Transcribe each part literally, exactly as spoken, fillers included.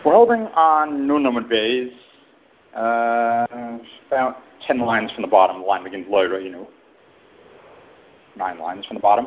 we're holding on Nun Amud Beis, uh, about ten lines from the bottom. The line begins low, right, you know. Nine lines from the bottom.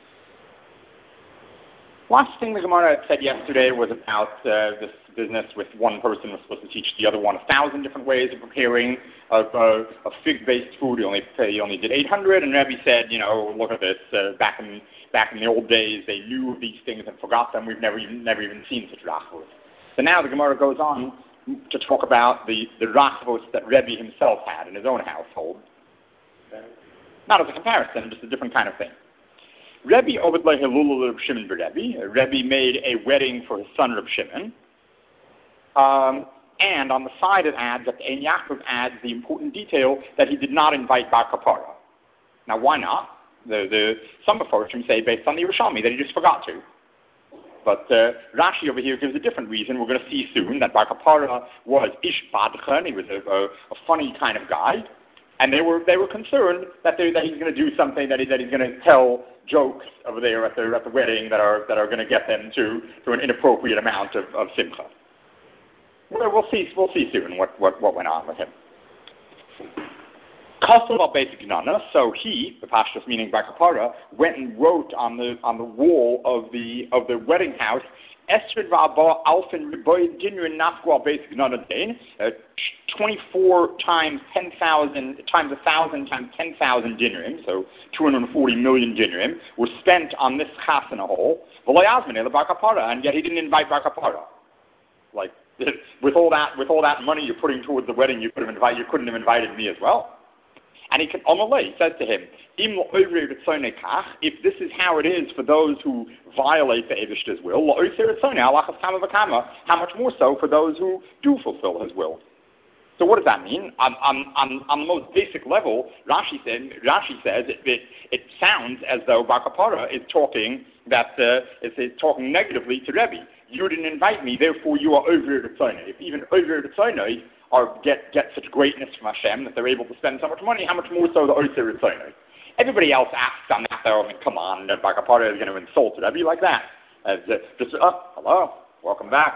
Last thing the Gemara had said yesterday was about uh, this business with one person was supposed to teach the other one a thousand different ways of preparing a, a, a fig-based food. He only he only did eight hundred, and Rebbe said, you know, look at this. Uh, back in back in the old days, they knew these things and forgot them. We've never even never even seen such rachvos. So now the Gemara goes on to talk about the the rachvos that Rebbe himself had in his own household. Not as a comparison, just a different kind of thing. Rebbe Obed Lehelulu Reb Shimon Rebbe. Rebbe made a wedding for his son Reb Shimon. Um, and on the side it adds, that Ein Yaakov adds the important detail that he did not invite Bar Kapara. Now why not? The, the, some Meforshim say, based on the Yerushalmi, that he just forgot to. But uh, Rashi over here gives a different reason. We're going to see soon that Bar Kapara was Ish Badchen. He was a, a, a funny kind of guy. And they were they were concerned that they, that he's going to do something, that he, that he's going to tell jokes over there at the at the wedding that are that are going to get them to, to an inappropriate amount of, of simcha. Well, we'll see we'll see soon what, what, what went on with him. Kastel basic nana. So he, the Pashtus meaning Bar Kapara, went and wrote on the on the wall of the of the wedding house. Esred Rabba Alfin Riboy Dinrin Nafgua basic nana Dain, twenty-four times ten thousand times a thousand times ten thousand dinrim, so two hundred forty million dinrim, were spent on this chasana hall. V'layazmin Bar Kapara, and yet he didn't invite Bar Kapara. Like with all that with all that money you're putting towards the wedding, you could have invited you couldn't have invited me as well. And he can, Amalei says to him, if this is how it is for those who violate the Eivishter's will, how much more so for those who do fulfill his will? So what does that mean? On, on, on, on the most basic level, Rashi, said, Rashi says it, it, it sounds as though Bar Kapara is talking that uh, is, is talking negatively to Rebbe. You didn't invite me, therefore you are over the Tzonai. If even over the Tzonai or get, get such greatness from Hashem that they're able to spend so much money, how much more so the Oser Tzonai? Everybody else asks on that, though, I mean, come on, that Bar Kapara is going to insult Rebbe like that. As, uh, just, oh, hello, welcome back.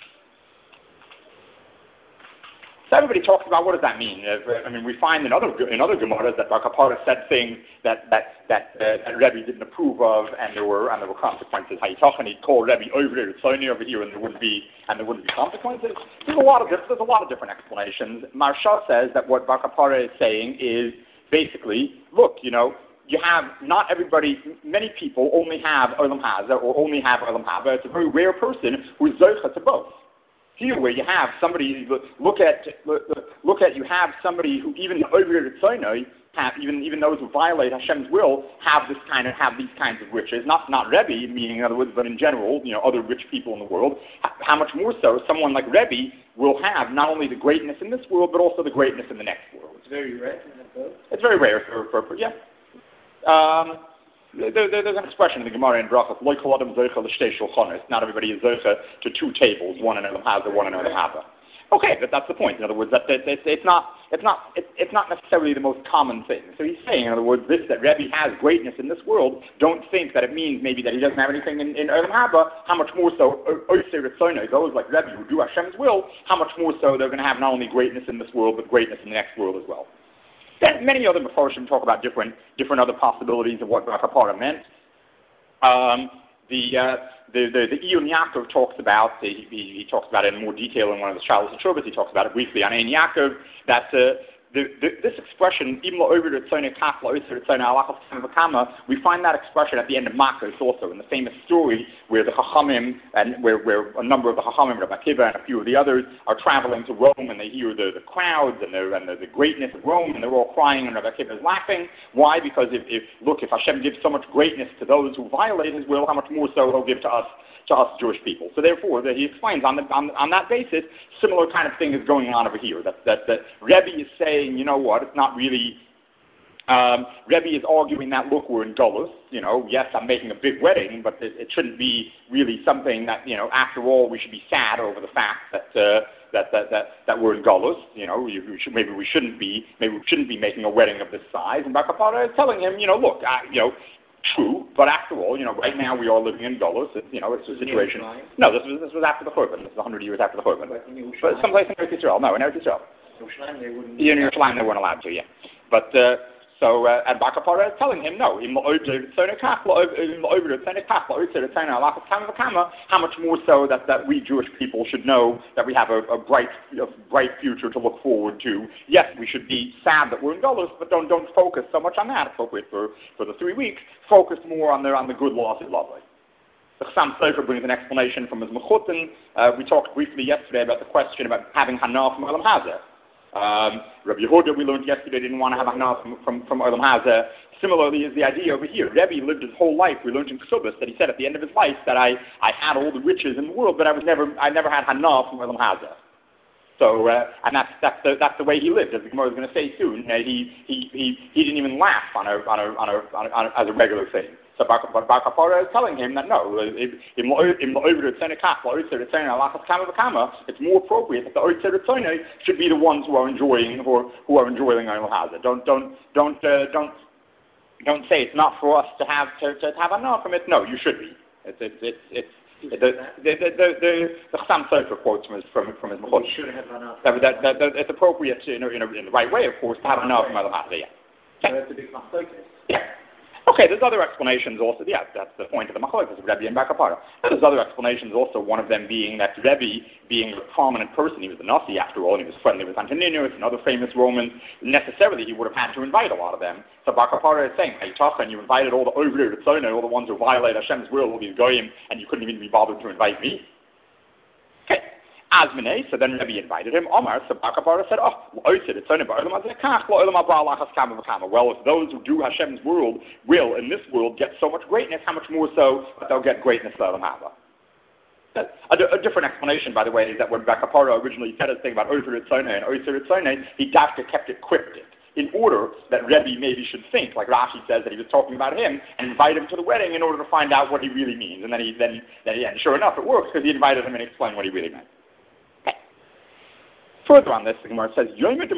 So everybody talks about what does that mean. Uh, I mean, we find in other in other Gemaras that Bar Kapara said things that that that, uh, that Rebbe didn't approve of, and there were and there were consequences. Hayitachan, he'd call Rebbe over there, Tzoni over here, and there wouldn't be and there wouldn't be consequences. There's a lot of there's a lot of different explanations. Marsha says that what Bar Kapara is saying is basically, look, you know, you have not everybody. Many people only have Olam Haza or only have Olam Haba. It's a very rare person who's zocha to both. Here, where you have somebody look at look, look at you have somebody who even over Tzonai have even even those who violate Hashem's will have this kind of have these kinds of riches. Not not Rebbe, meaning in other words, but in general, you know, other rich people in the world. How much more so someone like Rebbe will have not only the greatness in this world but also the greatness in the next world. It's very rare. It's very rare for, for yeah. Um, There, there, there's an expression in the Gemara in Brachot, Lo kol adam zoicha l'shtei shulchanos. Not everybody is zoicha to two tables, one in Olam Haza, one in Olam Haba. Okay, but that's the point. In other words, that, that, that it's not it's not it, it's not necessarily the most common thing. So he's saying, in other words, this that Rebbe has greatness in this world. Don't think that it means maybe that he doesn't have anything in, in Olam Haba. How much more so Oser Ritzonai, those like Rebbe who do Hashem's will, how much more so they're going to have not only greatness in this world but greatness in the next world as well. Then many other Meforshim talk about different different other possibilities of what Bar Kapara meant. Um, the, uh, the the the Iyun Yaakov talks about he, he, he talks about it in more detail in one of the Shalos and Shuvas. He talks about it briefly on Ein Yaakov that uh, the, the, this expression we find that expression at the end of Makos also in the famous story where the Chachamim and where, where a number of the Chachamim, Rabbi Akiva and a few of the others, are traveling to Rome and they hear the, the crowds and, the, and the, the greatness of Rome and they're all crying and Rabbi Akiva is laughing. Why? Because if, if look, if Hashem gives so much greatness to those who violate His will, how much more so He'll give to us to us Jewish people. So therefore, that he explains on, the, on, on that basis, similar kind of thing is going on over here. That that, that Rebbe is saying, you know what, it's not really. Um, Rebbe is arguing that look, we're in Golus. You know, yes, I'm making a big wedding, but it, it shouldn't be really something that, you know, after all, we should be sad over the fact that uh, that, that that that we're in Golus. You know, we, we should, maybe we shouldn't be maybe we shouldn't be making a wedding of this size. And Bar Kapara is telling him, you know, look, I, you know. True, but after all, you know, right now we are living in Golos. It's, you know, it's a situation. No, this was this was after the Churban. This was one hundred years after the Churban. But someplace in Eretz Yisrael. No, in Eretz Yisrael. In Yerushalayim they weren't allowed to, yeah. But uh, so uh, and Bar Kapara is telling him no. How much more so that, that we Jewish people should know that we have a, a bright a bright future to look forward to. Yes, we should be sad that we're in Golos, but don't don't focus so much on that. Appropriate for, for the three weeks. Focus more on the on the good loss is lovely. The Chassam Sofer brings an explanation from his Mechutin. Uh, we talked briefly yesterday about the question about having Hana from Olam Hazeh. Um, Rabbi Yehuda, we learned yesterday, didn't want to have a Hana from, from, from Olam Hazeh. Similarly is the idea over here. Rebbe lived his whole life. We learned in Ksubas that he said at the end of his life that I, I had all the riches in the world, but I was never I never had Hana from Olam Hazeh. So, uh, and that's that's the that's the way he lived. As the Gemara is going to say soon, uh, he, he he he didn't even laugh on a on a on a, on a, on a as a regular thing. So Bar Kapara is telling him that no, it's more appropriate that the Oitzer Ritzonei should be the ones who are enjoying who, who are enjoying Olam Hazeh. Don't don't don't uh, don't don't say it's not for us to have to, to have enough from it. No, you should be. It's it's it's, it's the the the the the, the Chassam Sofer quotes from his from, from his Mechut. Should have enough. That, that, that, that it's appropriate to, in, a, in, a, in the right way, of course, to have enough from Olam Hazeh. Yeah. So that's a big mistake. Yeah. Okay, there's other explanations also. Yeah, that's the point of the Machlokes of Rebbe and Bar Kapara. There's other explanations also, one of them being that Rebbe, being a prominent person, he was the Nasi after all, and he was friendly with Antoninus and other famous Romans, necessarily he would have had to invite a lot of them. So Bar Kapara is saying, hey, Tachan, you invited all the Ovri Ritzonei, all the ones who violate Hashem's will, all these Goyim, and you couldn't even be bothered to invite me? Okay. Azmine, so then Rebbe invited him. Omar, so Bar Kapara said, oh, well, if those who do Hashem's world will, in this world, get so much greatness, how much more so that they'll get greatness for Olam Hazeh? A, a different explanation, by the way, is that when Bar Kapara originally said his thing about Oitzer Ritzonei and Oitzer Ritzonei, he Dafka kept it cryptic, in order that Rebbe maybe should think, like Rashi says, that he was talking about him, and invite him to the wedding in order to find out what he really means. And then he, then, then he, and sure enough, it works, because he invited him and explained what he really meant. Further on this, the Gemara says,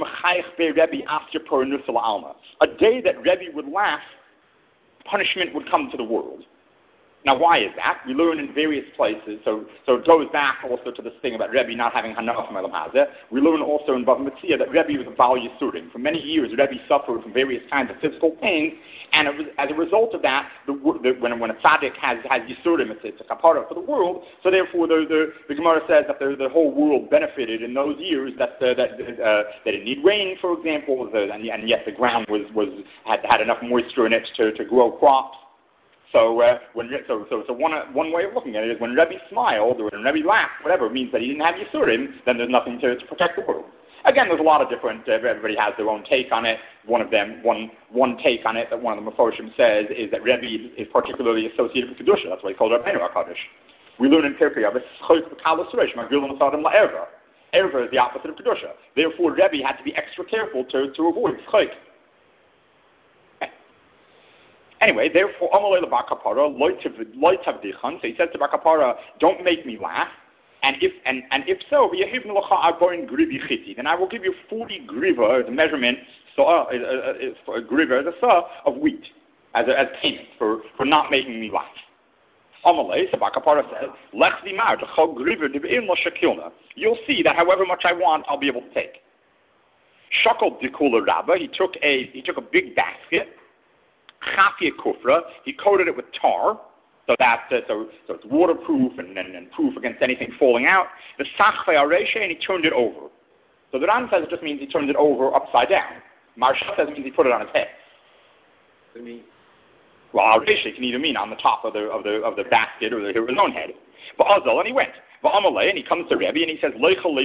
a day that Rebbe would laugh, punishment would come to the world. Now, why is that? We learn in various places, so so it goes back also to this thing about Rebbe not having Hana from Olam Hazeh. We learn also in Bava Metzia that Rebbe was a Baal Yisurim. For many years, Rebbe suffered from various kinds of physical pains, and it was, as a result of that, the, the, when, when a tzaddik has, has Yisurim, it's, it's a kapara for the world, so therefore the, the, the Gemara says that the, the whole world benefited in those years, that uh, that uh, they didn't need rain, for example, the, and, and yet the ground was, was had, had enough moisture in it to, to grow crops. So, uh, when, so, so, so one, uh, one way of looking at it is when Rebbe smiled or when Rebbe laughed, whatever, it means that he didn't have Yisurim, then there's nothing to, to protect the world. Again, there's a lot of different, uh, everybody has their own take on it. One of them, one, one take on it that one of the Mefoshim says is that Rebbe is particularly associated with Kedusha. That's why he called Rabbeinu HaKadosh. We learn in Pirkei Avos, Erva is the opposite of Kedusha. Therefore, Rebbe had to be extra careful to, to avoid Chayk. Anyway, therefore, Amalei Bar Kapara, so he says to Bar Kapara, don't make me laugh, and if and, and if so, then I will give you forty griva, the measurement, so uh, uh, uh, uh, griva, the sa of wheat, as a, as payment for, for not making me laugh. Amalei, so Bar Kapara says, you'll see that however much I want, I'll be able to take. Shakal Dikula Rabba, he took a he took a big basket. Chafia kufra, he coated it with tar, so that uh, so, so it's waterproof and, and, and proof against anything falling out. The sachvei areshe, and he turned it over. So the Ran says it just means he turned it over upside down. Marsha says it means he put it on his head. What do you mean? Well, areshe can either mean on the top of the of the of the basket or, the, or his own head. But Azal, and he went. Amalei, and he comes to Rebbe and he says,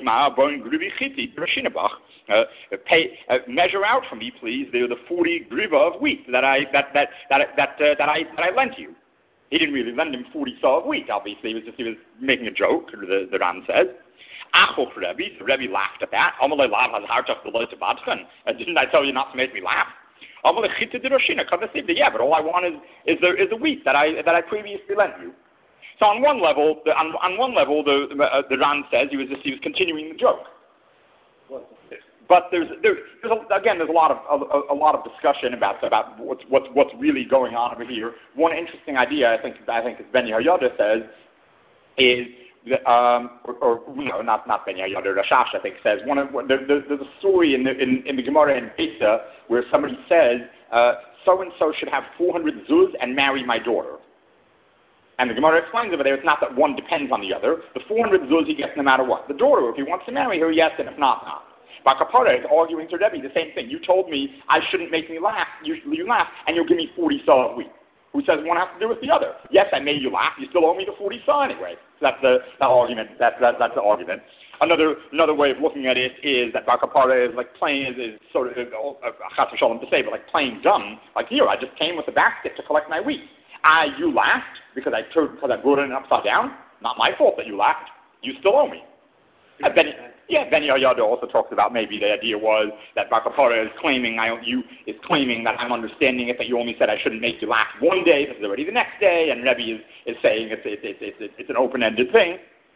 uh, pay, uh, measure out for me, please, the, the forty griva of wheat that I that that that that uh, that I that I lent you. He didn't really lend him forty saw of wheat. Obviously, he was just he was making a joke. The the Ran says. Achok Rebbe, the Rebbe laughed at that. Amalei lav has hartach the loy to Didn't I tell you not to make me laugh? Amalei chita de roshina. Yeah, but all I want is is the is the wheat that I that I previously lent you. So on one level, the, on, on one level, the uh, the Ran says he was just, he was continuing the joke. What? But there's, there's, there's a, again, there's a lot of a, a lot of discussion about about what's what's what's really going on over here. One interesting idea, I think, I think, as Ben Yehoyada says, is that, um, or, or no, not not Ben Yehoyada, Rashash, I think, says one of there, there, there's a story in the in, in the Gemara in Pesa where somebody says so and so should have four hundred zuz and marry my daughter. And the Gemara explains over there, it's not that one depends on the other. The four hundred zuz he gets no matter what. The daughter, if he wants to marry her, yes, and if not, not. Bar Kapara is arguing to Rebbe the same thing. You told me I shouldn't make me laugh. Usually you laugh, and you'll give me forty saw a week. Who says one has to do with the other? Yes, I made you laugh. You still owe me the forty saw anyway. So that's the, the argument. That's that, that's the argument. Another another way of looking at it is that Bar Kapara is like playing is, is sort of uh, chas v'shalom to say, but like playing dumb. Like here, I just came with a basket to collect my wheat. I you laughed because I turned because I brought it upside down. Not my fault that you laughed. You still owe me. Uh, ben, yeah, Ben Yehoyada also talks about maybe the idea was that Bar Kapara is claiming I you is claiming that I'm understanding it that you only said I shouldn't make you laugh one day, this is already the next day, and Rebbe is, is saying it's it's it's it's, it's an open-ended thing.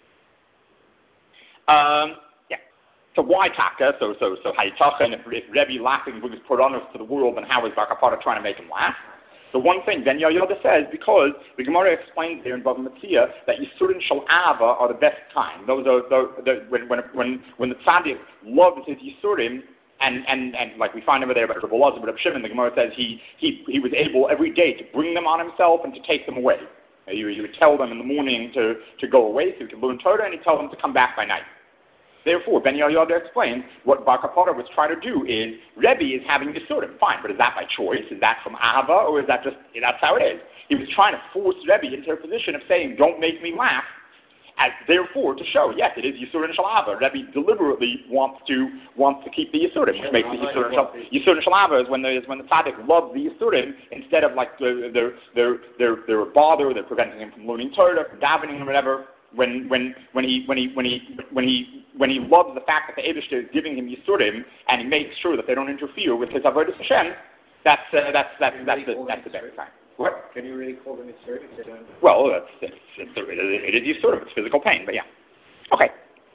Um, yeah. So why taka? So so so haytachan if, if Rebbe laughing brings Puranos to the world, then how is Bar Kapara trying to make him laugh? The one thing Ben Yehoyada says, because the Gemara explains there in Bava Metzia that Yisurin Shal Ava are the best kind. Those are the, the when when when when the tzaddik loves his Yisurim, and, and, and like we find over there about Rabbi Elazar, but Rabbi Shimon, the Gemara says he he he was able every day to bring them on himself and to take them away. He, he would tell them in the morning to, to go away so he could learn Torah, and he'd tell them to come back by night. Therefore, Ben Yehoyada explains what Bar Kapara was trying to do is Rebbe is having Yisurim, fine, but is that by choice? Is that from Ahava, or is that just that's how it is? He was trying to force Rebbe into a position of saying, "Don't make me laugh," as therefore to show, yes, it is Yisurim Shalava. Rebbe deliberately wants to wants to keep the Yisurim, which makes the Yisurim Shal Yisurim Shalava is when the is when the tzaddik loves the Yisurim instead of like they're they're they're they're, they're a bother, they're preventing him from learning Torah, from davening or whatever. When when when he when he when he when he when he loves the fact that the Eibishter is giving him Yisurim and he makes sure that they don't interfere with his avodas Hashem, that's uh, that's that's that's the that's the better time. What? Can you really call them Yisurim? Well, that's it's, it's, it is Yisurim. It's physical pain, but yeah. Okay.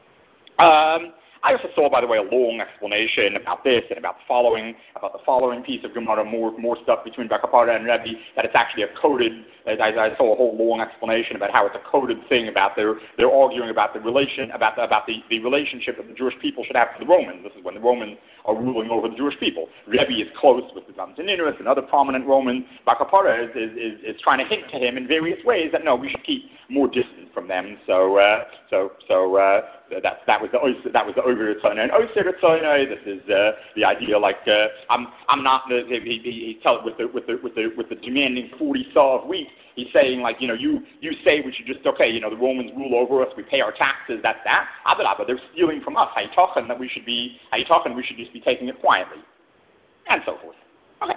Um, I also saw, by the way, a long explanation about this and about the following, about the following piece of Gemara, more more stuff between Bar Kapara and Rebbe, that it's actually a coded, I, I saw a whole long explanation about how it's a coded thing about their, they're arguing about the relation, about the, about the, the relationship that the Jewish people should have to the Romans. This is when the Romans are ruling over the Jewish people. Rebbe is close with the Antoninus and other prominent Romans. Bar Kapara is, is, is, is trying to hint to him in various ways that no, we should keep more distant from them. So, uh, so, so, uh, that, that was the, that was the Over Ritzonah. And Oser Ritzonah, this is, uh, the idea like, uh, I'm, I'm not, the, he, he, he tells with the, with the, with the, with the demanding forty saw of wheat, he's saying like, you know, you, you say we should just, okay, you know, the Romans rule over us, we pay our taxes, that's that. But they're stealing from us. How you talking that we should be, how you talking we should just be taking it quietly? And so forth. Okay.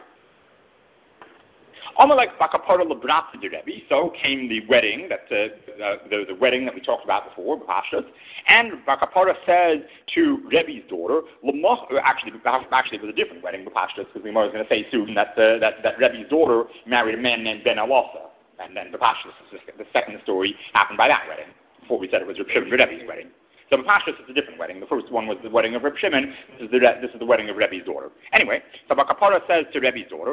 Amalek Bakapara Labrat de Rebbe, so came the wedding that uh, uh, the, the wedding that we talked about before, Bapashtas, and Bakapara says to Rebbe's daughter, Lamach, actually, actually it was a different wedding, Bapashtas, because we was going to say soon that, uh, that that Rebbe's daughter married a man named Ben Alasa, and then Bapashtas, the second story, happened by that wedding. Before we said it was Reb Shimon Rebbe's wedding. So Bapashtas is a different wedding. The first one was the wedding of Reb Shimon. This is the, this is the wedding of Rebbe's daughter. Anyway, so Bakapara says to Rebbe's daughter,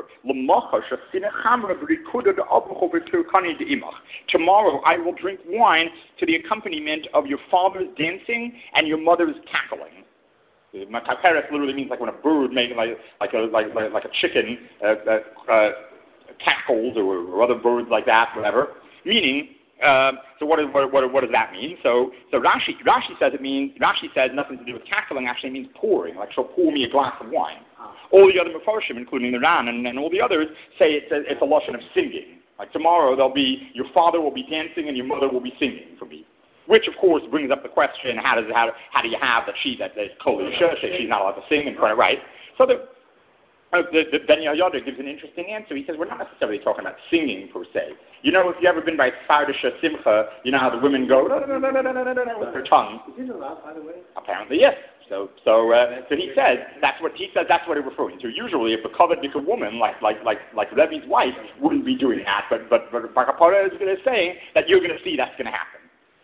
tomorrow I will drink wine to the accompaniment of your father's dancing and your mother's cackling. Mataperes literally means like when a bird makes like like a like like, like a chicken uh, uh, uh, cackles or, or other birds like that, whatever. Meaning. Um, so what, is, what, what, what does that mean? So, so Rashi, Rashi says it means, Rashi says nothing to do with cackling, actually means pouring, like she'll pour me a glass of wine. All the other Mefarshim, including the Ran and, and all the others, say it's a, it's a lashon of singing. Like tomorrow there'll be, your father will be dancing and your mother will be singing for me. Which of course brings up the question, how does how, how do you have that she, that there's Kol Yisha, she's not allowed to sing in front of, right? So the, Uh, the, the Ben Yehoyada gives an interesting answer. He says we're not necessarily talking about singing per se. You know, if you've ever been by Tzardisha Simcha, you know how the women go no, no, no, no, no, no, no, no, with their tongue. Is it allowed, by the way? Apparently, yes. So, so, uh, so he says that's what he says. That's what he's referring to. Usually, if a covered a woman like like like like Rebbe's wife wouldn't be doing that, but but but Bar Kapara is saying that you're going to see that's going to happen.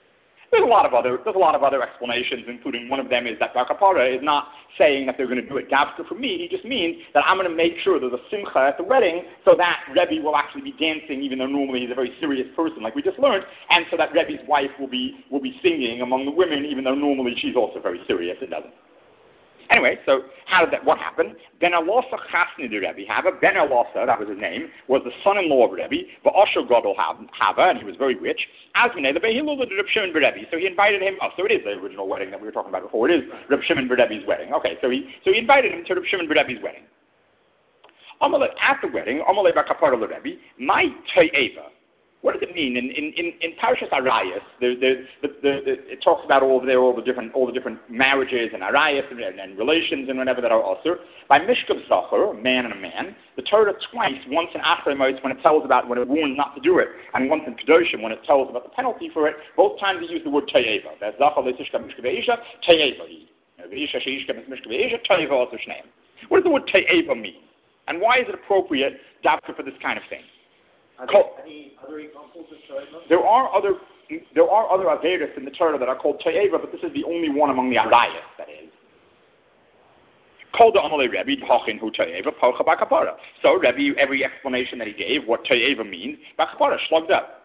There's a lot of other there's a lot of other explanations, including one of them is that Bar Kapara is not saying that they're going to do it dafka for me. He just means that I'm going to make sure there's a simcha at the wedding, so that Rebbe will actually be dancing, even though normally he's a very serious person, like we just learned, and so that Rebbe's wife will be will be singing among the women, even though normally she's also very serious and doesn't. Anyway, so how did that, what happened? Ben Elasa Chasni the Rebbe Hava, Ben Elasa, that was his name, was the son-in-law of Rebbe, but Osho Gadol Hava, and he was very rich, as we know, the Behilul the Reb Shimon Rebbe. So he invited him, oh, so it is the original wedding that we were talking about before, it is Reb Shimon Rebbe's wedding. Okay, so he, so he invited him to Reb Shimon Rebbe's wedding. Amalek, at the wedding, Amalek Bakapar Rebbe, my To'eva. What does it mean in in in, in Parashas Arayas? The, the, the, the, it talks about all of there all the different all the different marriages and Arayas and, and, and relations and whatever that are also by Mishkav Zachar, a man and a man. The Torah twice, once in Achremos when it tells about when it warns not to do it, and once in Kedoshim when it tells about the penalty for it. Both times they use the word To'eva. That's Zachar le'Tishka Mishkav Eisha To'eva. Ve'Isha she'Ishka Mishkav Eisha To'eva also Shneim. What does the word To'eva mean? And why is it appropriate dafka for this kind of thing? Are there any other examples of To'eva? There are other there are other Averis in the Torah that are called To'eva, but this is the only one among the Arayas, that is. Called the Amalei Rebbe, Hachin Hu To'eva, Pocha Bakapara. So Rebbe, every explanation that he gave, what To'eva means, Bakapara, slugged up.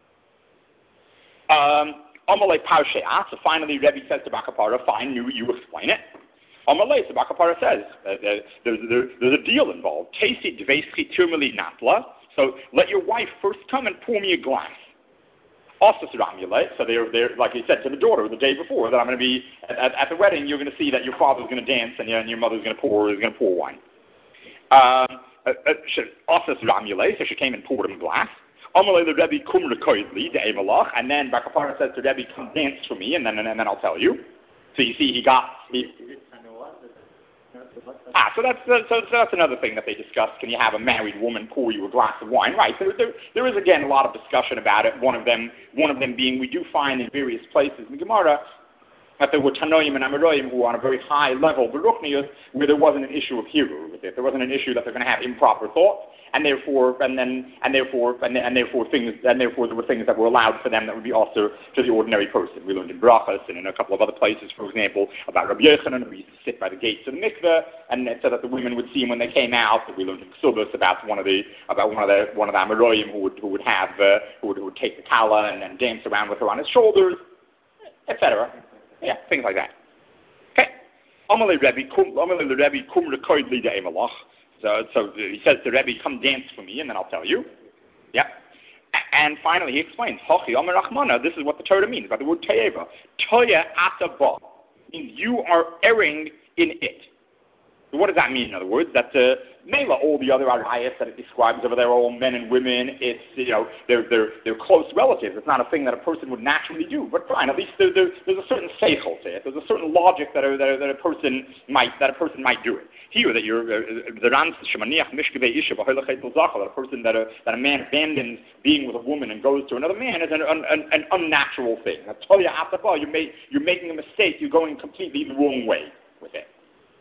Um, Amalei Parshe'at, so finally Rebbe says to Bakapara, fine, you, you explain it. Amalei, so Bakapara says, uh, uh, there's, there, there's a deal involved. Tesi Dveski Turmeli Natla. So let your wife first come and pour me a glass. Also, so they're, they're, like he said to the daughter the day before, that I'm going to be, at, at, at the wedding, you're going to see that your father's going to dance and, you know, and your mother's going to pour, is going to pour wine. Um, also, so she came and poured him a glass. Amalei the Rebbe kumra koidli, the Emalach, and then Bakapara says to Rebbe, come dance for me, and then, and then I'll tell you. So you see, he got... He, Ah, so that's so, so that's another thing that they discussed. Can you have a married woman pour you a glass of wine? Right. There, there, there is again a lot of discussion about it. One of them, one of them being, we do find in various places in Gemara that there were Tanoim and Amoraim who were on a very high level, Baruchnius, where there wasn't an issue of Hebrew with it. There wasn't an issue that they're going to have improper thoughts, and therefore, and then, and therefore, and, and therefore, things, and therefore, there were things that were allowed for them that would be also to the ordinary person. We learned in Brachas and in a couple of other places, for example, about Rabbi Yochanan, who used to sit by the gates of the mikveh, and so that the women would see him when they came out. That we learned in Ksubas about one of the about one of the one of the Amoraim who would who would have uh, who would who would take the kala and, and dance around with her on his shoulders, et cetera. Yeah, things like that. Okay. Amalei Rebbe, Amalei the Rebbe, kum rekoidli de emalach. So, so he says to Rebbe, come dance for me, and then I'll tell you. Yeah. And finally, he explains, Hochi Amar Rachmana, this is what the Torah means by the word To'eva. Toya ataba means you are erring in it. So what does that mean, in other words? That uh, Mela, all the other arayas that it describes over there are all men and women. It's, you know, they're, they're, they're close relatives. It's not a thing that a person would naturally do. But fine, at least there, there, there's a certain seichel to it. There's a certain logic that a, that a, that a person might that a person might do it. Here, that you're the rans shemaniach mishkevei isha b'hoylachet l'zachar, that a person that a that a man abandons being with a woman and goes to another man is an, an, an, an unnatural thing. That's all you have to You're make, you're making a mistake. You're going completely the wrong way with it.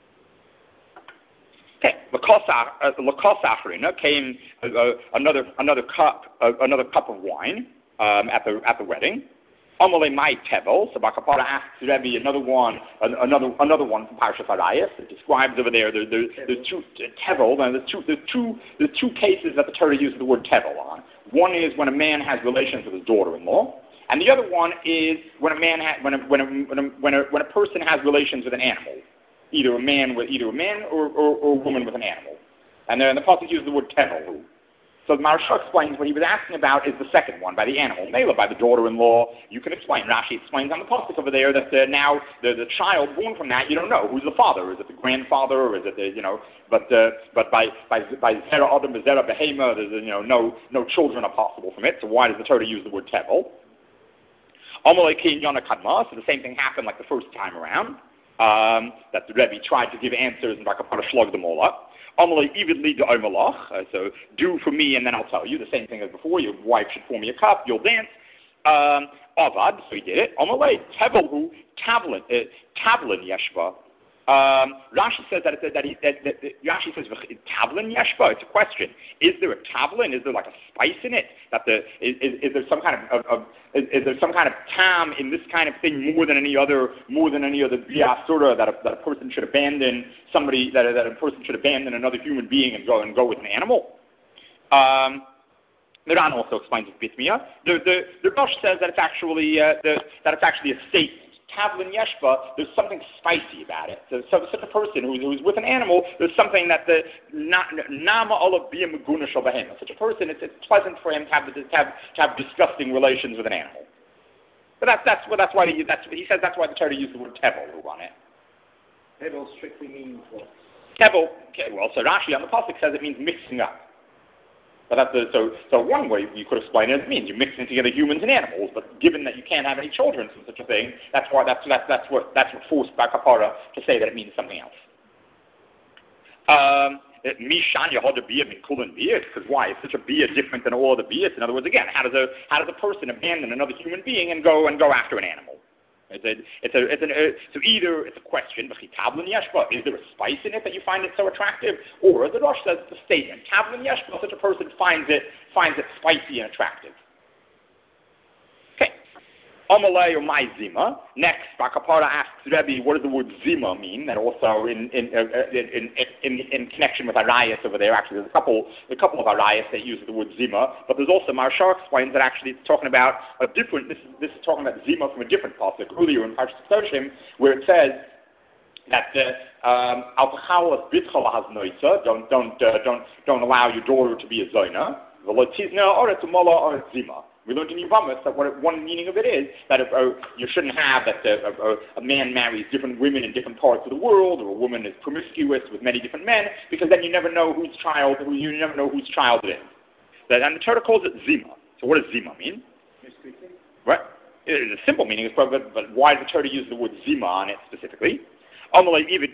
Okay, Lakas Acharina came uh, uh, another another cup uh, another cup of wine um, at the at the wedding. Amalei Mai Tevel. So Bakapara asks Rebbe another one another another one from Parashas Arayas. It describes over there there, there there's two Tevel. There's two there's two there's two cases that the Torah uses the word Tevel on. One is when a man has relations with his daughter-in-law, and the other one is when a man ha- when a, when a, when a, when a, when a person has relations with an animal. Either a man with either a man or, or, or a woman with an animal, and then the pasuk uses the word tevel. So the Maharsha explains what he was asking about is the second one by the animal, Mela by the daughter-in-law. You can explain. Rashi explains on the pasuk over there that uh, now the, the child born from that you don't know who's the father. Is it the grandfather or is it the you know? But uh, but by by by zera adam zera behema, there's you know no no children are possible from it. So why does the Torah use the word tevel? Amalei kin yana kadma. So the same thing happened like the first time around. Um, that the Rebbe tried to give answers and Bakapara slugged them all up. Amalei evidly de omalach, so do for me and then I'll tell you. The same thing as before. Your wife should pour me a cup. You'll dance. Um, Avad, so he did it. Amalei tevelhu tavlin uh, tavlin yeshva Um, Rashi says that, it, that, he, that, that, that Rashi says tavlin yeshba. It's a question. Is there a tavlin? Is there like a spice in it? That the is, is, is there some kind of, of, of is, is there some kind of tam in this kind of thing more than any other more than any other biasura that a, that a person should abandon somebody that, that a person should abandon another human being and go and go with an animal? Um, The Ran also explains it bitmia. The the the Rosh says that it's actually uh, the, that it's actually a statement. Tavlin yeshba, there's something spicy about it. So, so such a person who's, who's with an animal, there's something that the nama olav bia meguna shel behema. Such a person, it's, it's pleasant for him to have, to have to have disgusting relations with an animal. But that's that's well, that's why he that's he says that's why the Torah used the word tevel on it. Tevel strictly means what? Tevel, okay, well, so Rashi on the pasuk says it means mixing up. But that's the, so, so one way you could explain it, it means you're mixing together humans and animals. But given that you can't have any children from such a thing, that's why that's that's that's what that's what forced by kapara to say that it means something else. Um, Mishan Yehoda bia min kulin bia, because why? Is such a bia different than all other bias? In other words, again, how does a how does a person abandon another human being and go and go after an animal? It's a, it's a, it's an, uh, so either it's a question, is there a spice in it that you find it so attractive? Or the Rosh says it's a statement. Tavlin yeshba, such a person finds it, finds it spicy and attractive. Okay. Amalei or my zima. Next, Bakapara asks Rebbe, what does the word zima mean? And also in in uh, in, in, in, in connection with Arayas over there, actually there's a couple a couple of Arayas that use the word zima, but there's also Marshal explains that actually it's talking about a different. This is this is talking about zima from a different pasuk earlier in Parshas Kedoshim, where it says that al tachalas bitchal has noisa. Don't don't uh, don't don't allow your daughter to be a zoina. V'lotizna or tumola or zima. We learned in Yevamos that what, one meaning of it is that if, uh, you shouldn't have that the, uh, a man marries different women in different parts of the world, or a woman is promiscuous with many different men, because then you never know whose child you never know whose child it is. That, and the Torah calls it zima. So what does zima mean? Right. It is a simple meaning, but, but why does the Torah use the word zima on it specifically? So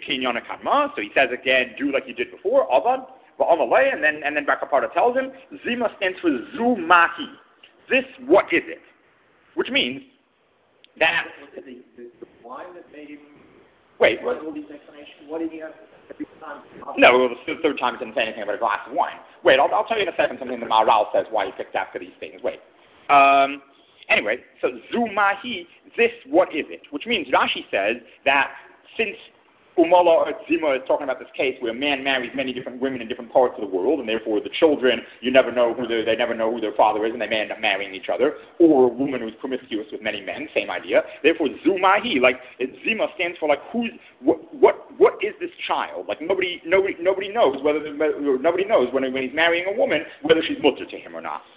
he says again, do like you did before, avad, and then and then Bakapara tells him zima stands for zumahi. This, what is it? Which means that... Was it the, the, the wine that made him... Wait, what? All these explanations? What did he have every time? No, well, the third time he didn't say anything about a glass of wine. Wait, I'll, I'll tell you in a second something that Maharal says why he picked after these things. Wait. Um, anyway, so Zumahi, this, what is it? Which means Rashi says that since Umala or Zima is talking about this case where a man marries many different women in different parts of the world, and therefore the children, you never know who they never know who their father is, and they may end up marrying each other. Or a woman who's promiscuous with many men, same idea. Therefore, Zumahi, like it, Zima stands for like who's what what what is this child? Like nobody nobody nobody knows whether nobody knows when when he's marrying a woman whether she's mutter to him or not.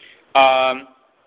Um,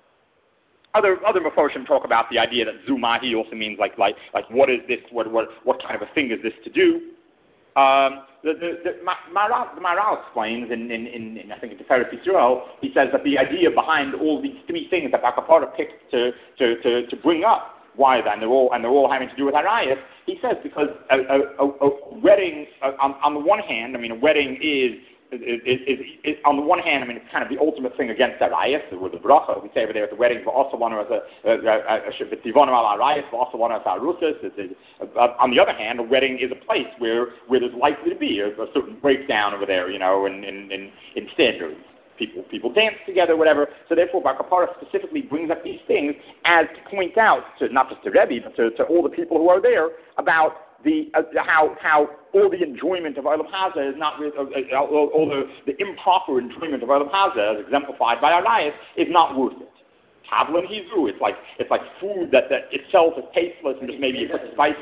Other other Meforshim talk about the idea that Zumahi also means like like like what is this? What what what kind of a thing is this to do? Um, the the, the Maharal, the Maharal explains in, in, in, in I think in Tiferes Yisrael, he says that the idea behind all these three things that Bakapara picked to, to, to, to bring up, why then they're all and they're all having to do with Arayas. He says because a, a, a, a wedding uh, on, on the one hand, I mean a wedding is Is, is, is, is, on the one hand, I mean, it's kind of the ultimate thing against Arayas, with the bracha. We say over there at the weddings, but also one as a Tivonu al Arayas, but also one as Arusis. On the other hand, a wedding is a place where, where there's likely to be a, a certain breakdown over there, you know, in, in, in, in standards. People people dance together, whatever. So therefore, Bar Kapara specifically brings up these things as to point out, to not just to Rebbe, but to, to all the people who are there, about the uh, how how all the enjoyment of Olam Hazeh is not uh, uh, all, all the, the improper enjoyment of Olam Hazeh, as exemplified by Arayas, is not worth it. Tavlin Hizru, it's like it's like food that, that itself is tasteless and just maybe you put spice.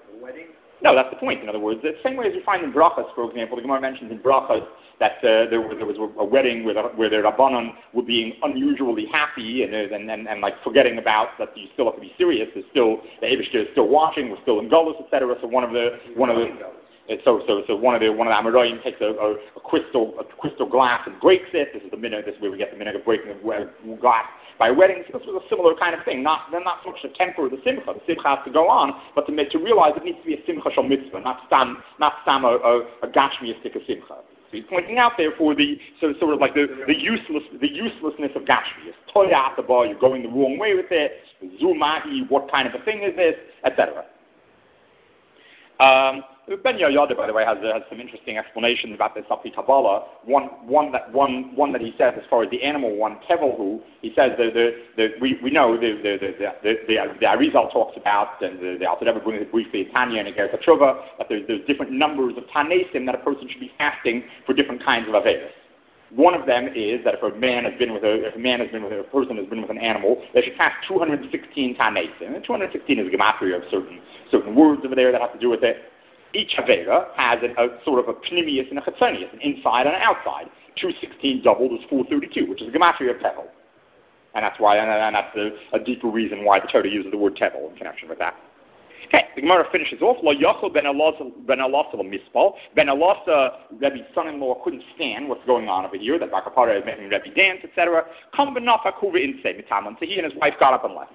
No, that's the point. In other words, the same way as you find in brachas, for example, the Gemara mentions in brachas that uh, there, was, there was a wedding where the, where the Rabbanon were being unusually happy and, and, and, and like forgetting about that you still have to be serious. There's still the Eibishter is still watching. We're still in Golus, et cetera. So one of the one of the so so so one of the one of the Amoraim takes a, a, a crystal a crystal glass and breaks it. This is the minhag. This is where we get the minhag of breaking a glass by weddings. So this was a similar kind of thing. Not not so much to temper the simcha. The simcha has to go on, but to make, to realize it needs to be a simcha shel mitzvah, not stam not stam a, a, a gashmiistic simcha. So he's pointing out there for the so sort of like the, the useless the uselessness of gashmius. Toya ataba, you're going the wrong way with it. Zumahi, what kind of a thing is this, et cetera. Um, Ben Yehoyada, by the way, has, uh, has some interesting explanations about this Api Kabbalah. One, one that one, one that he says, as far as the animal one, Kevelhu, he says the, the, the we, we know the the the the, the, the Arizal talks about, and the, the Alter Rebbe brings it briefly in Tanya and Eger Tshuva, that there's, there's different numbers of Tanesim that a person should be fasting for different kinds of Averis. One of them is that if a man has been with a if a man has been with a, a person has been with an animal, they should fast two hundred sixteen Tanesim. And two hundred sixteen is a gematria of certain certain words over there that have to do with it. Each Avera has a, a sort of a pnimius and a chetzonius, an inside and an outside. two hundred sixteen doubled is four hundred thirty-two, which is a gematria of tevel. And that's why, and, and that's a, a deeper reason why the Torah uses the word tevel in connection with that. Okay, the Gemara finishes off. Lo Yachol ben Elasa mispal. Ben Elasa, Rebbe's son-in-law, couldn't stand what's going on over here. That Bakapara is making Rebbe dance, et cetera. Come b'nafa kuva inse mitamon. So he and his wife got up and left.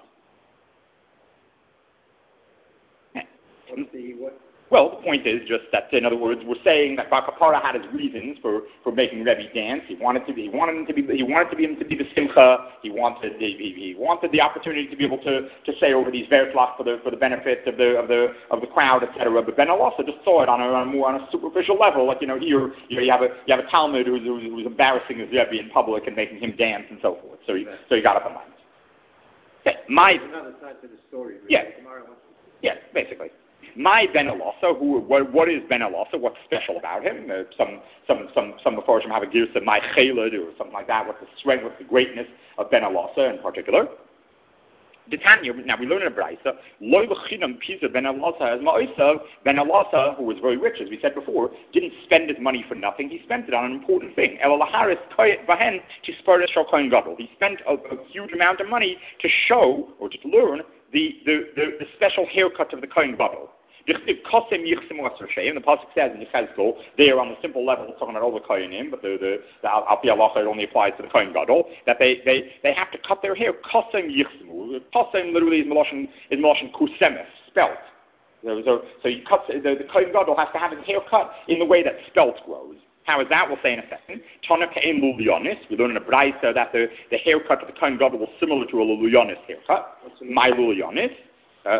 What's the, what? Well, the point is just that, in other words, we're saying that Bakapara had his reasons for, for making Rebbe dance. He wanted to be, he wanted him to be, he wanted to be him to be the simcha. He wanted, he, he wanted the opportunity to be able to, to say over these verflach for the for the benefit of the of the of the crowd, et cetera. But Ben Elasa just saw it on a, on a more on a superficial level, like you know here you know you have a you have a Talmud who's, who's, who's embarrassing his Rebbe in public and making him dance and so forth. So he so he got up and left. Okay, my There's another side to the story. Really. Yeah. Yeah, basically. My Ben Elasa, who what, what is Ben Elasa? What's special about him? Uh, some some some some of have a gears of my Chelid or something like that. What's the strength? What's the greatness of Ben Elasa in particular? The Tanya, now we learn in a Braisa, Loi L'chinam Pisa Ben Elasa as Ma'osav. Ben Elasa, who was very rich, as we said before, didn't spend his money for nothing. He spent it on an important thing. El Laharis Koyet Bahen to Spurda Shal Kohen Gadol. He spent a, a huge amount of money to show or to learn the the, the, the special haircut of the Kohen Gadol. The pasuk says in Yechezkel, there on the simple level, talking about all the kohenim, but the the, the al pi halacha it only applies to the kohen gadol. That they, they, they have to cut their hair. Kosem yichsemu. Kosem literally is meloshin is meloshin kusemes, spelt. So so, so you cut the, the kohen gadol has to have his hair cut in the way that spelt grows. How is that? We'll say in a second. Tana ke'em lulionis. We learn in a Braisa that the, the haircut of the kohen gadol was similar to a lulionis haircut. My lulionis. Uh,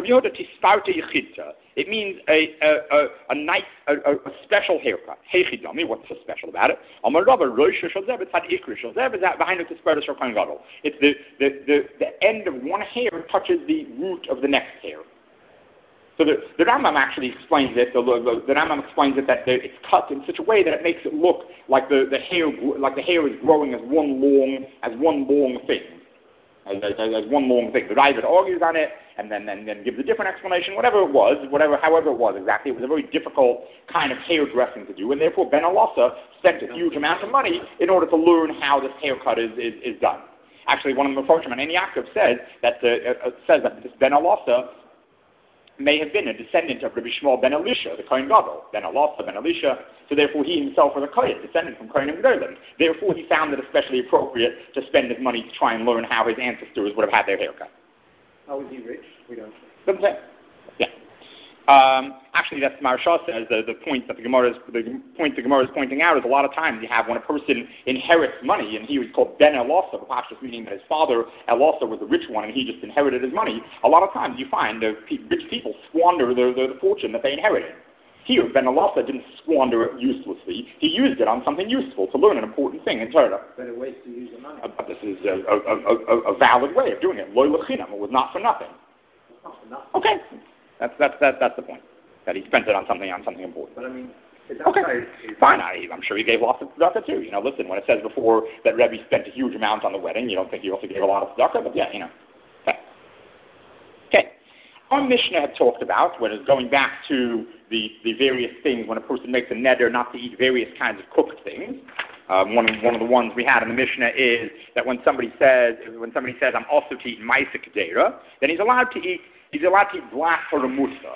it means a, a, a, a nice, a, a special haircut. What's so special about it? It's the, the, the, the end of one hair touches the root of the next hair. So the, the Rambam actually explains it. The, the, the Rambam explains it that the, it's cut in such a way that it makes it look like the, the hair, like the hair is growing as one long, as one long thing. As, as, as one long thing. The Ravid argues on it, and then, then then gives a different explanation. Whatever it was, whatever, however it was exactly, it was a very difficult kind of hairdressing to do, and therefore Ben Elasa spent a huge amount of money in order to learn how this haircut is, is, is done. Actually, one of the Mefarshim, and Yaakov says that uh, uh, says that this Ben Elasa may have been a descendant of Rabbi Shmuel ben Elisha, the Kohen Gadol. Ben Elasa, ben Elisha. So therefore he himself was a Kohen, descendant from Kohen Gedolim. Therefore he found it especially appropriate to spend his money to try and learn how his ancestors would have had their haircut. How was he rich? We don't know. Doesn't say. Yeah. Um, actually, that's Maharsha says the, the point that the Gemara is the point the Gemara is pointing out is a lot of times you have when a person inherits money, and he was called Ben Elasa, the Pashtus, meaning that his father Elasa was the rich one, and he just inherited his money. A lot of times you find the rich people squander the, the, the fortune that they inherited. Here, Ben Elasa didn't squander it uselessly. He used it on something useful to learn an important thing in Torah. Better ways to use the money. Uh, but this is a, a, a, a, a valid way of doing it. Lo l'chinam, it was not for nothing. It's not for nothing. Okay, that's that's that, that's the point. That he spent it on something on something important. But I mean, it's okay, outside. fine. I, I'm sure he gave lots of tzedakah too. You know, listen, when it says before that Rebbe spent a huge amount on the wedding, you don't think he also gave a lot of tzedakah, but yeah, you know. Okay. Okay. Our Mishnah had talked about, when it's going back to the, the various things, when a person makes a neder not to eat various kinds of cooked things. Um, one, of, one of the ones we had in the Mishnah is that when somebody says, when somebody says, I'm also to eat Maisa Kedera, then he's allowed to eat, he's allowed to eat black horamutza.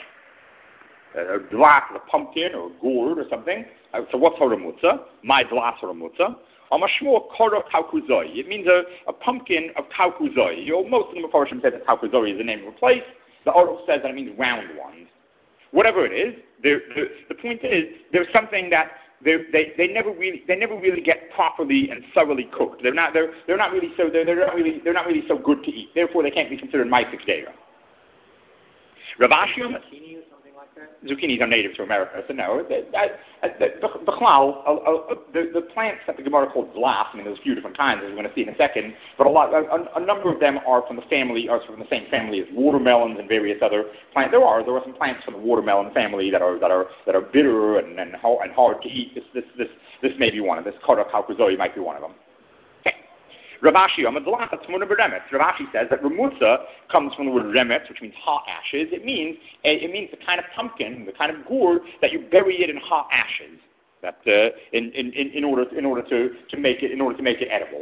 A black, a pumpkin, or a gourd, or something. Uh, so what's horamutza? My glass horamutza. Amashmur koro kaukuzoi. It means a, a pumpkin of kaukuzoi. You know, most of the Mefarshim say that kaukuzoi is the name of a place. The Aruch says that it means round ones. Whatever it is, the, the point is there's something that they they never really they never really get properly and thoroughly cooked. They're not they're they're not really so they're, they're not really they're not really so good to eat. Therefore, they can't be considered ma'aseh kedera. Rav Ashi, like that? Zucchinis are native to America, so no. The, the, the, the, the, the plants that the Gemara called zlas, I mean, there's a few different kinds, as we're going to see in a second, but a lot, a, a number of them are from the family, are from the same family as watermelons and various other plants. There are there are some plants from the watermelon family that are that are that are bitter and and, and hard to eat. This this this this may be one of them. This Kara Kaukazoi might be one of them. Rav Ashi Rav Ashi says that Ramutza comes from the word remetz, which means hot ashes. It means it means the kind of pumpkin, the kind of gourd that you bury it in hot ashes. That uh, in, in, in order in order to, to make it in order to make it edible.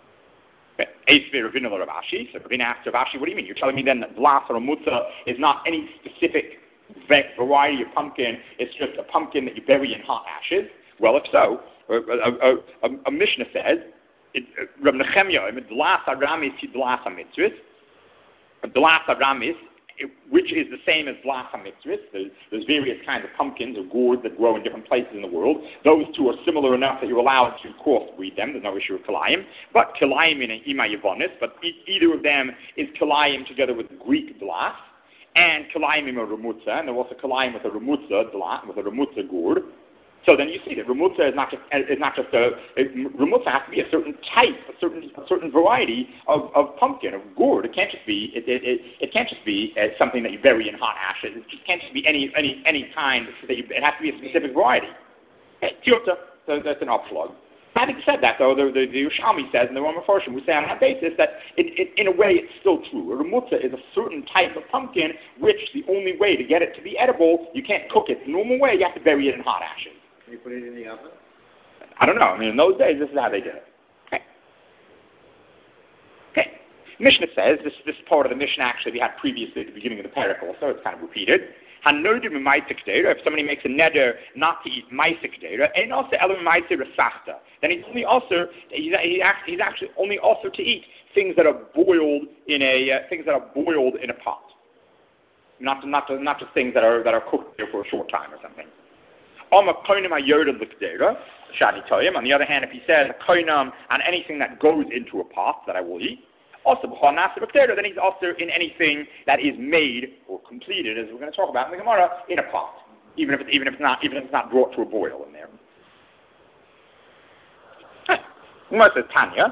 Rav Ashi. So Ravina asked Rav Ashi, what do you mean? You're telling me then that Vlas or Ramutza is not any specific variety of pumpkin? It's just a pumpkin that you bury in hot ashes? Well, if so, a, a, a, a Mishnah says. Rav Nechemia, Dlas Aramis, Dlas HaMitzvus, Dlas Aramis, which is the same as Dlas HaMitzvus. There's, there's various kinds of pumpkins or gourds that grow in different places in the world. Those two are similar enough that you're allowed to crossbreed them. There's no issue with Kilayim. But Kilayim in Ima Yavonis, but e- either of them is Kilayim together with Greek Dlas, and Kilayim in a Ramutza, and there's also Kilayim with a Ramutza Dlas, with a Ramutza gourd. So then you see that Ramutza is not just is not just a it, Ramutza has to be a certain type, a certain a certain variety of, of pumpkin, of gourd. It can't just be it it, it, it can't just be uh, something that you bury in hot ashes. It just can't just be any any any kind that you, it has to be a specific variety. Tiyota, so that's an upslug. Having said that, though, the, the, the Yerushalmi says, and the Rama Farshim, we say on that basis that it, it, in a way it's still true. A Ramutza is a certain type of pumpkin, which the only way to get it to be edible, you can't cook it the normal way. You have to bury it in hot ashes. Can you put it in the oven? I don't know. I mean, in those days, this is how they did it. Okay. Okay. Mishnah says, this, this part of the Mishnah actually we had previously at the beginning of the paracle, so it's kind of repeated. If somebody makes a neder not to eat maisik data, and also elam maisik resachta, then he's only also he's, he's actually only also to eat things that are boiled in a uh, things that are boiled in a pot, not to, not to, not just things that are that are cooked there for a short time or something. On the other hand, if he says koinam on anything that goes into a pot that I will eat, also then he's also in anything that is made or completed, as we're going to talk about in the Gemara, in a pot, even if it's, even if it's not even if it's not brought to a boil in there. Gemara says Tanya,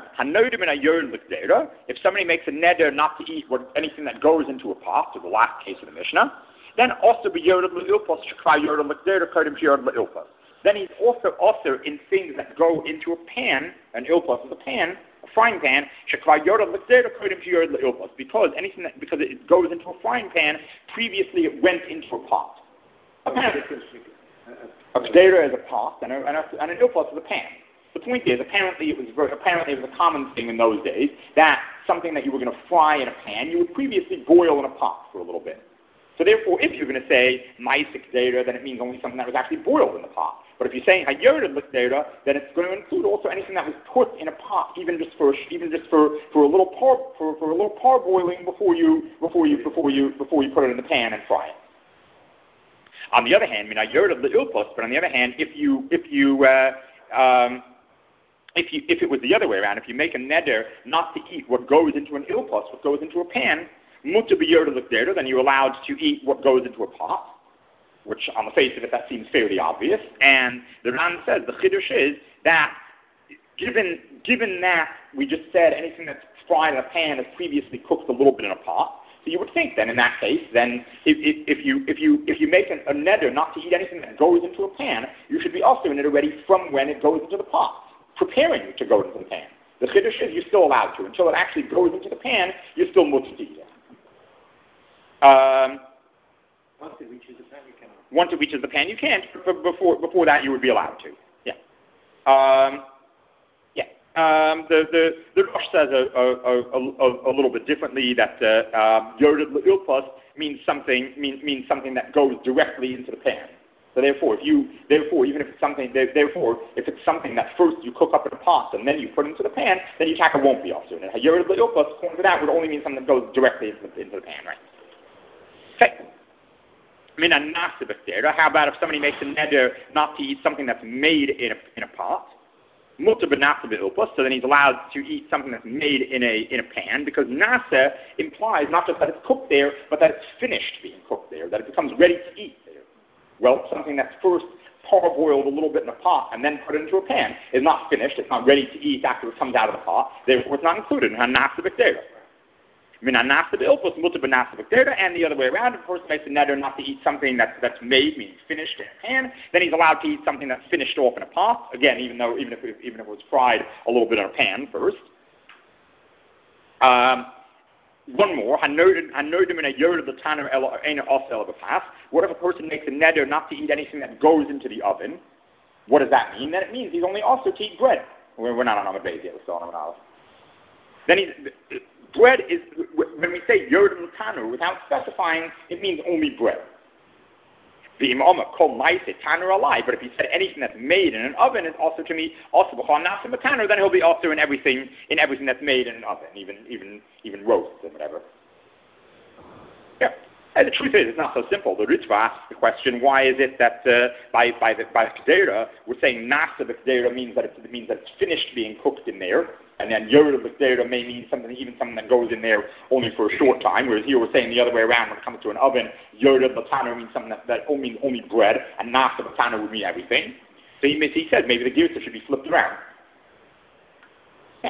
if somebody makes a neder not to eat what, anything that goes into a pot, so the last case of the Mishnah, then also be yored l'ilpos shekra yored l'kdera kodim yored l'ilpos. Then he's also also in things that go into a pan. An ilpos is a pan, a frying pan. Shekra yored l'kdera kodim yored l'ilpos, because anything that because it goes into a frying pan, previously it went into a pot. A pan, a kdera is a pot, and, a, and, a, and an ilpos is a pan. The point is, apparently it was very, apparently it was a common thing in those days that something that you were going to fry in a pan, you would previously boil in a pot for a little bit. So therefore, if you're going to say maisik data, then it means only something that was actually boiled in the pot. But if you're saying hayored data, then it's going to include also anything that was put in a pot, even just for even just for, for a little par for, for a little parboiling before you before you before you before you put it in the pan and fry it. On the other hand, I mean hayored ilpos, but on the other hand, if you if you uh, um, if you if it was the other way around, if you make a neder not to eat what goes into an ilpos, what goes into a pan, mutter b'yored l'kdera, then you're allowed to eat what goes into a pot, which on the face of it, that seems fairly obvious. And the Ran says, the chiddush is that given, given that we just said anything that's fried in a pan is previously cooked a little bit in a pot, so you would think then in that case, then if, if, if you if you if you make an, a neder not to eat anything that goes into a pan, you should be also neder ready from when it goes into the pot, preparing to go into the pan. The chiddush is you're still allowed to. Until it actually goes into the pan, you're still mutter to eat it. Um, Once it reaches the pan, you cannot. Once it reaches the pan, you can't. But before before that, you would be allowed to. Yeah. Um, yeah. Um, the the the Rosh says a, a, a, a little bit differently that yored uh, l'ilpos means something means means something that goes directly into the pan. So therefore, if you therefore even if it's something therefore if it's something that first you cook up in a pot and then you put into the pan, then your taka won't be also. And yored l'ilpos, according to that, would only mean something that goes directly into the, into the pan, right? Okay. How about if somebody makes a neder not to eat something that's made in a, in a pot? So then he's allowed to eat something that's made in a in a pan, because nasa implies not just that it's cooked there, but that it's finished being cooked there, that it becomes ready to eat there. Well, something that's first parboiled a little bit in a pot and then put into a pan is not finished. It's not ready to eat after it comes out of the pot. Therefore, it's not included in Hanasa B'Kedera. Minanasa B'Ilpos, Muta B'Nasa B'Kedera, and the other way around. If a person makes a neder not to eat something that's, that's made, means finished in a pan, then he's allowed to eat something that's finished off in a pot. Again, even though even if it, even if it was fried a little bit in a pan first. Um, One more. What if a person makes a neder not to eat anything that goes into the oven? What does that mean? Then it means he's only also to eat bread. We're not on Amud Beis yet. We're still on Amud Aleph. Then he's, bread is, when we say Yod L'Tanu, without specifying, it means only bread. But if he said anything that's made in an oven is also to me also b'chol nasa b'tanur, then he'll be also in everything in everything that's made in an oven, even even even roasts and whatever. Yeah, and the truth is, it's not so simple. The Ritva asks the question: why is it that uh, by by the by kedera we're saying nasa b'kedera means that it's, it means that it's finished being cooked in there, and then Yod B'Kedera may mean something, even something that goes in there only for a short time, whereas here we're saying the other way around. When it comes to an oven, Yod B'Tanur means something that, that only means only bread, and Nasa B'Tanur would mean everything. So he, he said maybe the Girsa should be flipped around. Yeah.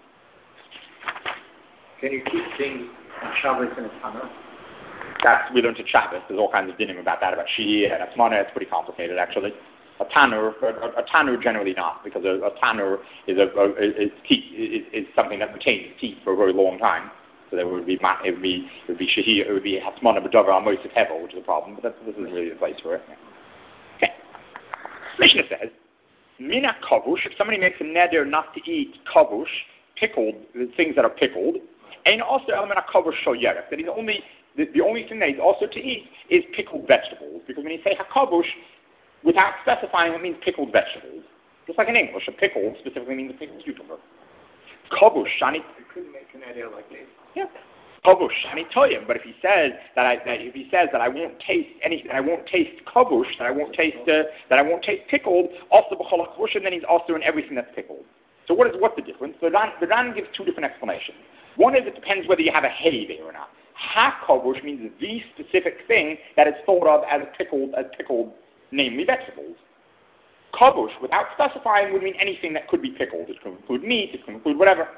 Can you keep things on Shabbos and Tanur? That's, we learned at Shabbos. There's all kinds of dinim about that, about Shia and Asmana. It's pretty complicated, actually. A tanur, a, a tanur generally not, because a, a tanur is, a, a, is, teeth, is, is something that retains teeth for a very long time. So there would be, it would be, it would be shahir, it would be hasmana b'davar al moisef hevel, which is a problem. But that's, this isn't really the place for it. Okay. Mishnah says, mina kavush. If somebody makes a neder not to eat kavush, pickled things that are pickled, and also element of kavush shal yerek, that he's only the, the only thing that he's also to eat is pickled vegetables, because when you say hakavush, without specifying, it means pickled vegetables. Just like in English, a pickle specifically means a pickled cucumber. Kavush, shani. You couldn't make an idea like this. Yeah. Kavush, shani toyim. But if he says that I, that if he says that I won't taste anything, I won't taste kavush, that I won't taste, uh, that I won't taste pickled, also b'chol kavush, and then he's also in everything that's pickled. So what is what's the difference? The Ran, the Ran gives two different explanations. One is it depends whether you have a hay there or not. Ha kavush means the specific thing that is thought of as pickled, as pickled. Namely vegetables. Kavush, without specifying, would mean anything that could be pickled. It could include meat, it could include whatever.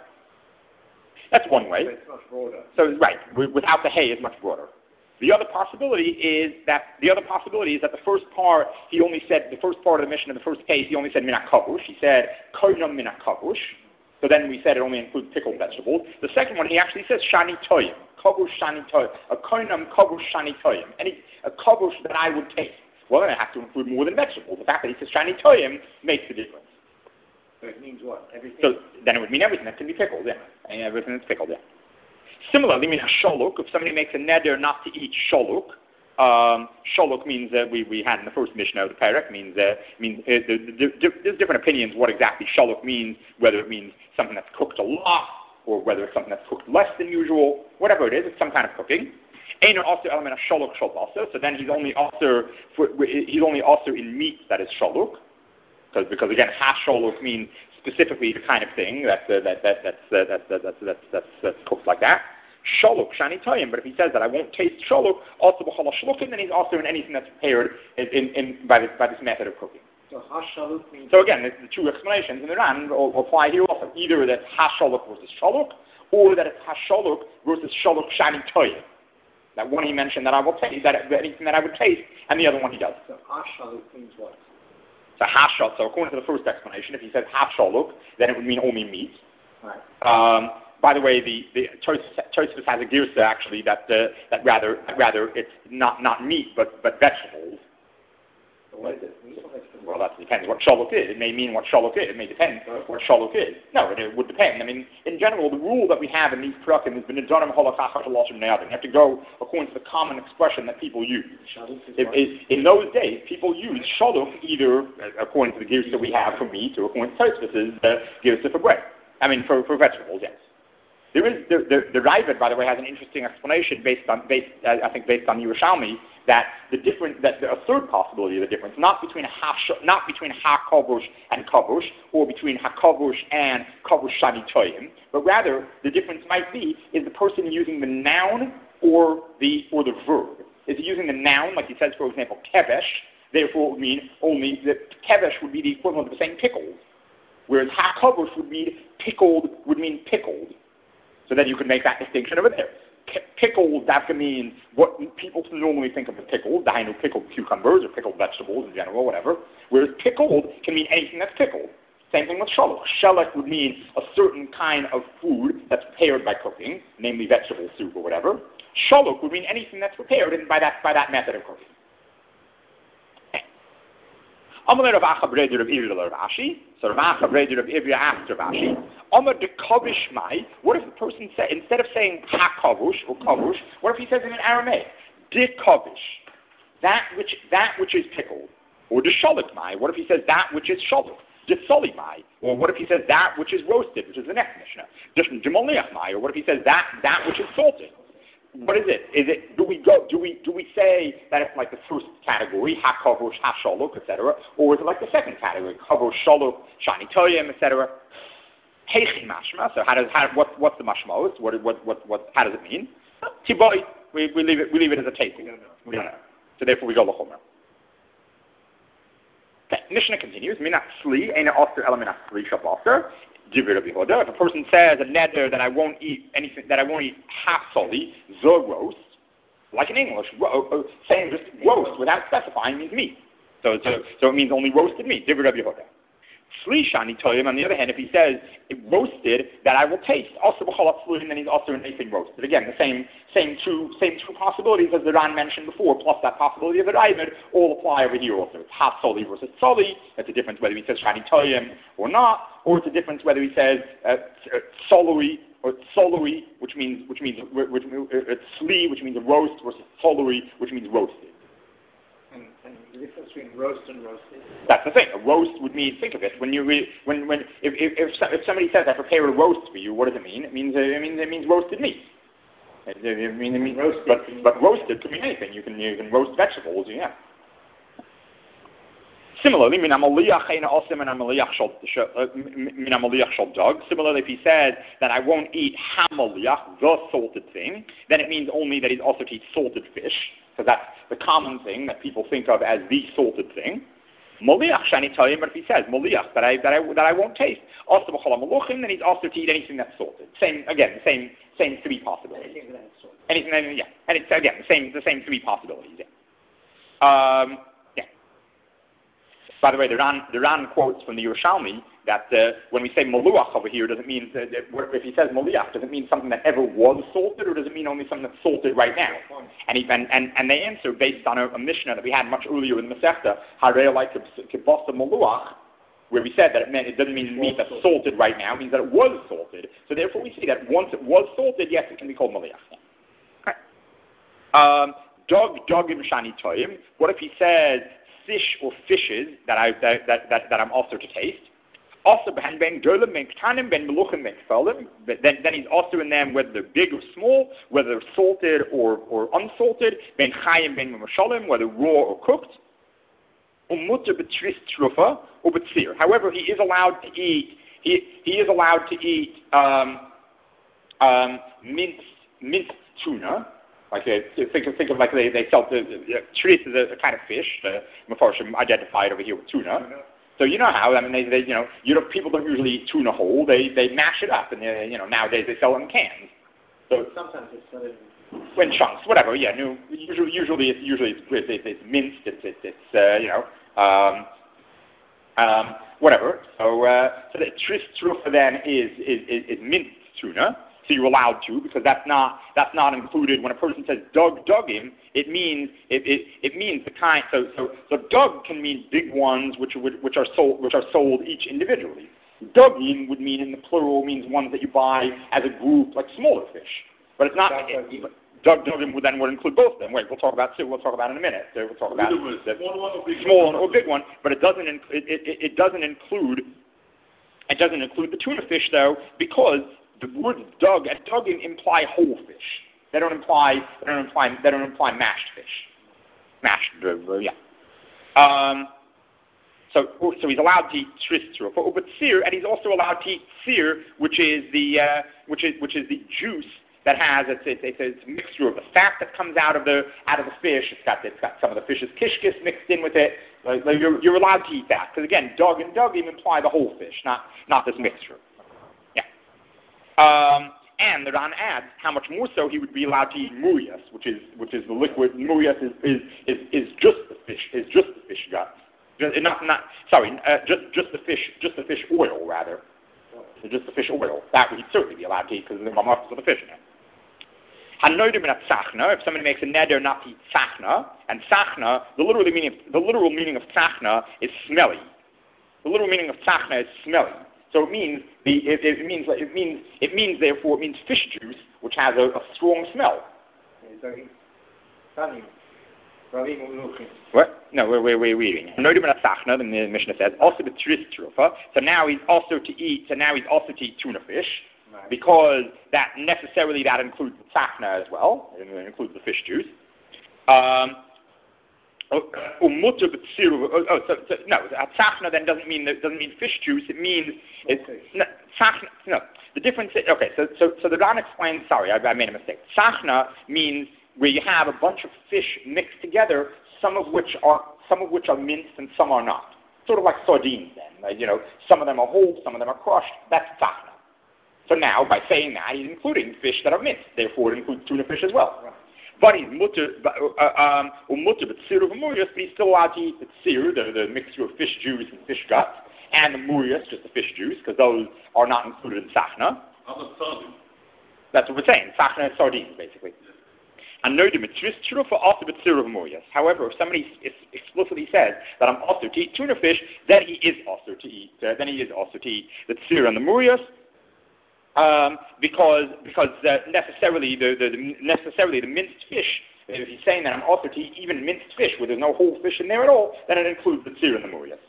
That's one way. So it's much broader. So, right, without the hay, it's much broader. The other possibility is that the other possibility is that the first part, he only said, the first part of the mission in the first case, he only said mina kavush. He said, koinam mina kavush. So then we said it only includes pickled vegetables. The second one, he actually says shani toyim. Kavush shani toyim. A koinam kavush shani toyim. Any, a kavush that I would taste. Well, then I have to include more than vegetables. The fact that he says shani toyim makes a difference. So it means what? Everything? So then it would mean everything that can be pickled, yeah. And everything that's pickled, yeah. Similarly, I mean, a sholuk, if somebody makes a neder not to eat sholuk, um, sholuk means that uh, we, we had in the first Mishnah of the Perek, means, uh, means uh, the, the, the, there's different opinions what exactly sholuk means, whether it means something that's cooked a lot, or whether it's something that's cooked less than usual, whatever it is, it's some kind of cooking. Ain't also element of sholuk shol also. So then he's only also for, he's only also in meat that is sholuk, because because again ha sholuk means specifically the kind of thing that uh, that that that's uh, that's, that's, that's that's that's that's cooked like that. Sholuk shani toyim. But if he says that I won't taste sholuk, also b'chol shlukim, then he's also in anything that's prepared in, in, in by this by this method of cooking. So ha sholuk means. So again, the, the two explanations in the Ran will, will apply here also. Either that ha sholuk versus sholuk, or that it's ha sholuk versus sholuk shani toyim. That one he mentioned that I will taste, that anything that I would taste, and the other one he does. So hashaluk means what? So hashal. So according to the first explanation, if he says hashaluk, then it would mean only meat. Right. Um, by the way, the the Tosfos has a girsa actually that uh, that rather that rather it's not not meat but but vegetables. So what is it? Meat or vegetables? Well, that depends what shaluk is. It may mean what shaluk is. It may depend what shaluk is. No, it, it would depend. I mean, in general, the rule that we have in these prakim has been a donim holachach hashaloshim ne'adin. You have to go according to the common expression that people use. If, if, in those days, people used shaluk either according to the girsa that we have for meat or according to Tosfos' uh, girsa for bread. I mean, for, for vegetables, yes. There is the the, the Raavad, by the way, has an interesting explanation based on based uh, I think based on Yerushalmi that the different that the, a third possibility of the difference not between a ha not between ha kavush and kavush or between ha kavush and kavush shani toyim, but rather the difference might be is the person using the noun or the or the verb. Is he using the noun like he says, for example, kevesh, Therefore, it would mean only that kevesh would be the equivalent of saying pickled, whereas hakavush would mean pickled would mean pickled. So then you can make that distinction over there. P- pickled, that can mean what people normally think of as pickled, the kind of pickled cucumbers or pickled vegetables in general, whatever. Whereas pickled can mean anything that's pickled. Same thing with shalach. Shalach would mean a certain kind of food that's prepared by cooking, namely vegetable soup or whatever. Shalach would mean anything that's prepared in, by that by that method of cooking. Amalei Rav Acha Breder of Ivya Rashi. So Rav Acha Breder of Ivya asked Rav Ashi, Amar de kavish mai. What if the person said, instead of saying ha kavush or kavush, what if he says it in Aramaic? De kavish, that which that which is pickled, or de shalak mai. What if he says that which is shalak? De soli mai. Or what if he says that which is roasted, which is the next Mishnah? De moliach mai. Or what if he says that that which is salted? What is it? Is it do we go do we do we say that it's like the first category, hakavush, hashaluk, et cetera, or is it like the second category, kavush, shaluk, shani toyim, et cetera? Heichi mashma. So how does how what what's the mashmos? What what what what how does it mean? Tiboy. We we leave it we leave it as a tasting. We don't know. We don't know. So therefore we go lachomer. Okay. Mishnah continues. Minat sli ena oster element sli shabaster. If a person says a neder that I won't eat anything, that I won't eat half soli, the roast, like in English, ro- saying just roast without specifying means meat. So, so, so it means only roasted meat. Divir Rabbi Yehuda. Shani told him, on the other hand, if he says it roasted that I will taste, also b'cholat sluhin, then he's also in anything roasted. Again, the same same two same two possibilities as the Ran mentioned before, plus that possibility of the Ravid, all apply over here also. It's half soli versus soli. That's a difference whether he says shani toyim or not, or it's a difference whether he says uh, solui or solui, which means which means which, which uh, sli, which means a roast, versus solui, which means roasted. And, and the difference between roast and roasted? That's the thing. A roast would mean, think of it, when you re, when when if if, if if somebody says I prepare a roast for you, what does it mean? It means uh, it means it means roasted meat. It, it, it mean, it means roasted, but but roasted could mean anything. You can you can roast vegetables, yeah. Similarly, min amaliyach eina osim and amaliyach shel min amaliyach shel dog. Similarly, if he says that I won't eat hamaliyach, the salted thing, then it means only that he's also to eat salted fish. Because that's the common thing that people think of as the salted thing. Moliach shani toyim, but if he says moliach that I that I that I won't taste, also b'chol maluchim, then he's also to eat anything that's salted. Same again, the same same three possibilities. Anything that's salted. Anything, yeah, and it's again the same the same three possibilities. Yeah. Um, yeah. By the way, the Ran the Ran quotes from the Yerushalmi that uh, when we say maluach over here, does it mean that, that if he says moliach, does it mean something that ever was salted, or does it mean only something that's salted right now? And he, and, and, and they answer based on a, a Mishnah that we had much earlier in the Masechta, Harei like kibbasa maluach, where we said that it meant it doesn't mean meat that's salted right now, it means that it was salted. So therefore, we see that once it was salted, yes, it can be called moliach. Okay. Um, dog dogim shani toyim. What if he says fish or fishes that I that that, that, that I'm also to taste? Also, ben ben dolim ben ktanim ben meluchim ben kfalim. Then then he's also in them whether they're big or small, whether they're salted or, or unsalted. Ben chayim ben mashalim, whether raw or cooked. Umutter betris trufa or betzir. However, he is allowed to eat. He he is allowed to eat um, um, minced minced tuna. Like a, think of think of like they they sell the, the tris is a, a kind of fish. The Mefarshim identified over here with tuna. tuna. So you know how, I mean, they, they you know, you know, people don't usually eat tuna whole. They they mash it up, and they, you know, nowadays they sell it in cans. So sometimes they sell it in chunks, whatever. Yeah, no, usually usually it's usually it's, it's, it's minced. It's it's, it's uh, you know, um, um, whatever. So uh, so the tris trufa then is is, is is minced tuna. So you're allowed to, because that's not that's not included when a person says dug dugim. It means it, it, it means the kind. So so so dug can mean big ones which which are sold which are sold each individually. Dugim would mean in the plural means ones that you buy as a group, like smaller fish. But it's not. It, but dug dugim would then would include both of them. Wait, we'll talk about two. We'll talk about in a minute. So we'll talk about the small one or big one. But it doesn't it, it, it doesn't include it doesn't include the tuna fish though, because the words dug and dugim imply whole fish. They don't imply they don't imply they don't imply mashed fish. Mashed, uh, yeah. Um, so so he's allowed to eat tris trufa, but seer, and he's also allowed to eat seer, which is the uh, which is which is the juice that has it's, it's, it's, it's a mixture of the fat that comes out of the out of the fish. It's got it's got some of the fish's kishkis mixed in with it. Like, like you're, you're allowed to eat that because again, dog and dugim imply the whole fish, not not this mixture. Yeah. Um, and the Ran adds how much more so he would be allowed to eat murias, which is which is the liquid. Murias is is, is, is just the fish is just the fish guts. Just, not not sorry, uh, just just the fish just the fish oil rather. So just the fish oil. That would certainly be allowed to eat because the mamafas of the fish in it. Hanoidim in a tzachna, if somebody makes a neder not to eat tzachna, and tzachna, the literal meaning of, the literal meaning of tzachna is smelly. The literal meaning of tzachna is smelly. So it means the it, it means it means it means therefore it means fish juice, which has a, a strong smell. What? No, we're, we're, we're reading. Hanoidim in a tzachna, the Mishnah says, also the tris trufa. So now he's also to eat. So now he's also to eat tuna fish. Because that necessarily that includes the tzachna as well. It includes the fish juice. Um, oh, oh, so, so, no, tzachna then doesn't mean doesn't mean fish juice. It means it's no, tzachna. No, the difference. Is, okay, so so so the Ran explains. Sorry, I, I made a mistake. Tzachna means where you have a bunch of fish mixed together, some of which are some of which are minced and some are not. Sort of like sardines. Then, like, you know, some of them are whole, some of them are crushed. That's tzachna. So now, by saying that, he's including fish that are minced. Therefore, it includes tuna fish as well. Right. But he's mutter, uh, um, mutter, but tzir of murias, but he's still allowed to eat the tzir, the, the mixture of fish juice and fish guts, and the murias, just the fish juice, because those are not included in tzachna. That's what we're saying. Tzachna is sardines, basically. And nodim, it's true for also the tzir of murias. However, if somebody explicitly says that I'm also to eat tuna fish, then he is also to eat. Uh, then he is also to eat the tzir and the murias. Um, because because uh, necessarily the, the, the necessarily the minced fish. If he's saying that I'm also to eat even minced fish where there's no whole fish in there at all, then it includes the tzir and the murias.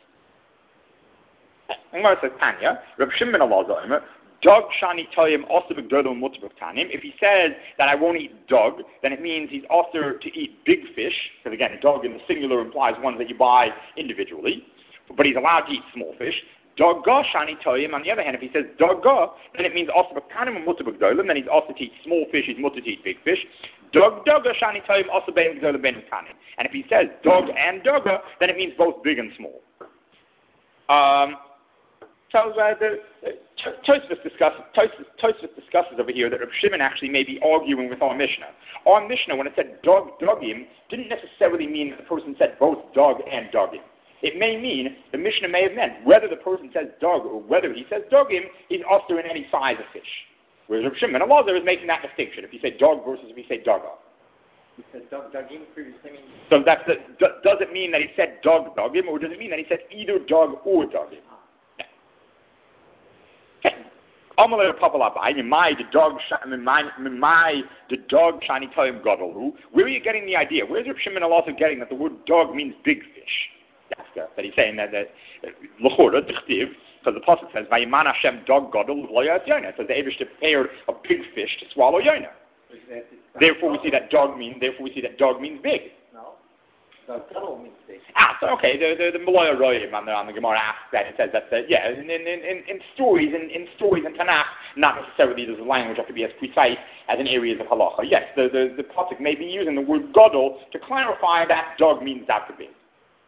And says Tanya, Reb Shimon Elazar, dog shani toyim also b'gdolum mutzvah tanim. If he says that I won't eat dog, then it means he's also to eat big fish. Because again, dog in the singular implies ones that you buy individually, but he's allowed to eat small fish. Dogga shani toyim. On the other hand, if he says dogga, then it means also b'kanim and mutter b'gdolim. Then he's also to eat small fish. He's mutter to eat big fish. Dog dogga shani toyim also ben b'gdolim ben b'kanim. And if he says dog and dogga, then it means both big and small. Um, so uh, the uh, Tosfos discusses Tosfos discusses over here that Reb Shimon actually may be arguing with our Mishnah. Our Mishnah, when it said dog dogim, didn't necessarily mean that the person said both dog and dogim. It may mean, the Mishnah may have meant, whether the person says dog or whether he says dogim, he's also in any size of fish. Whereas Reb Shimon Elazar is making that distinction, if you say dog versus if you say dogga. He said dog dogim previously. So that's the, d- does it mean that he said dog dogim, or does it mean that he said either dog or dogim? Yeah. Okay. Amalei Papalabai, my the dog my my the dog shani toyim gadolu. Where are you getting the idea? Where's Reb Shimon Elazar getting that the word dog means big fish? That he's saying that l'chora d'chtiv, because the pasuk says Vayiman Hashem dog gadol v'lo yonah. It says the Eibush prepared a big fish to swallow Yonah. Therefore, we see that dog means. Therefore, we see that dog means big. No, dog gadol means big. Ah, so okay. The the the Maloya Royim on the on the Gemara asks that. It says that, that yeah, in in, in in stories in, in stories in Tanakh, not necessarily does the language have to be as precise as in areas of halacha. Yes, the the the pasuk may be using the word gadol to clarify that dog means that to be.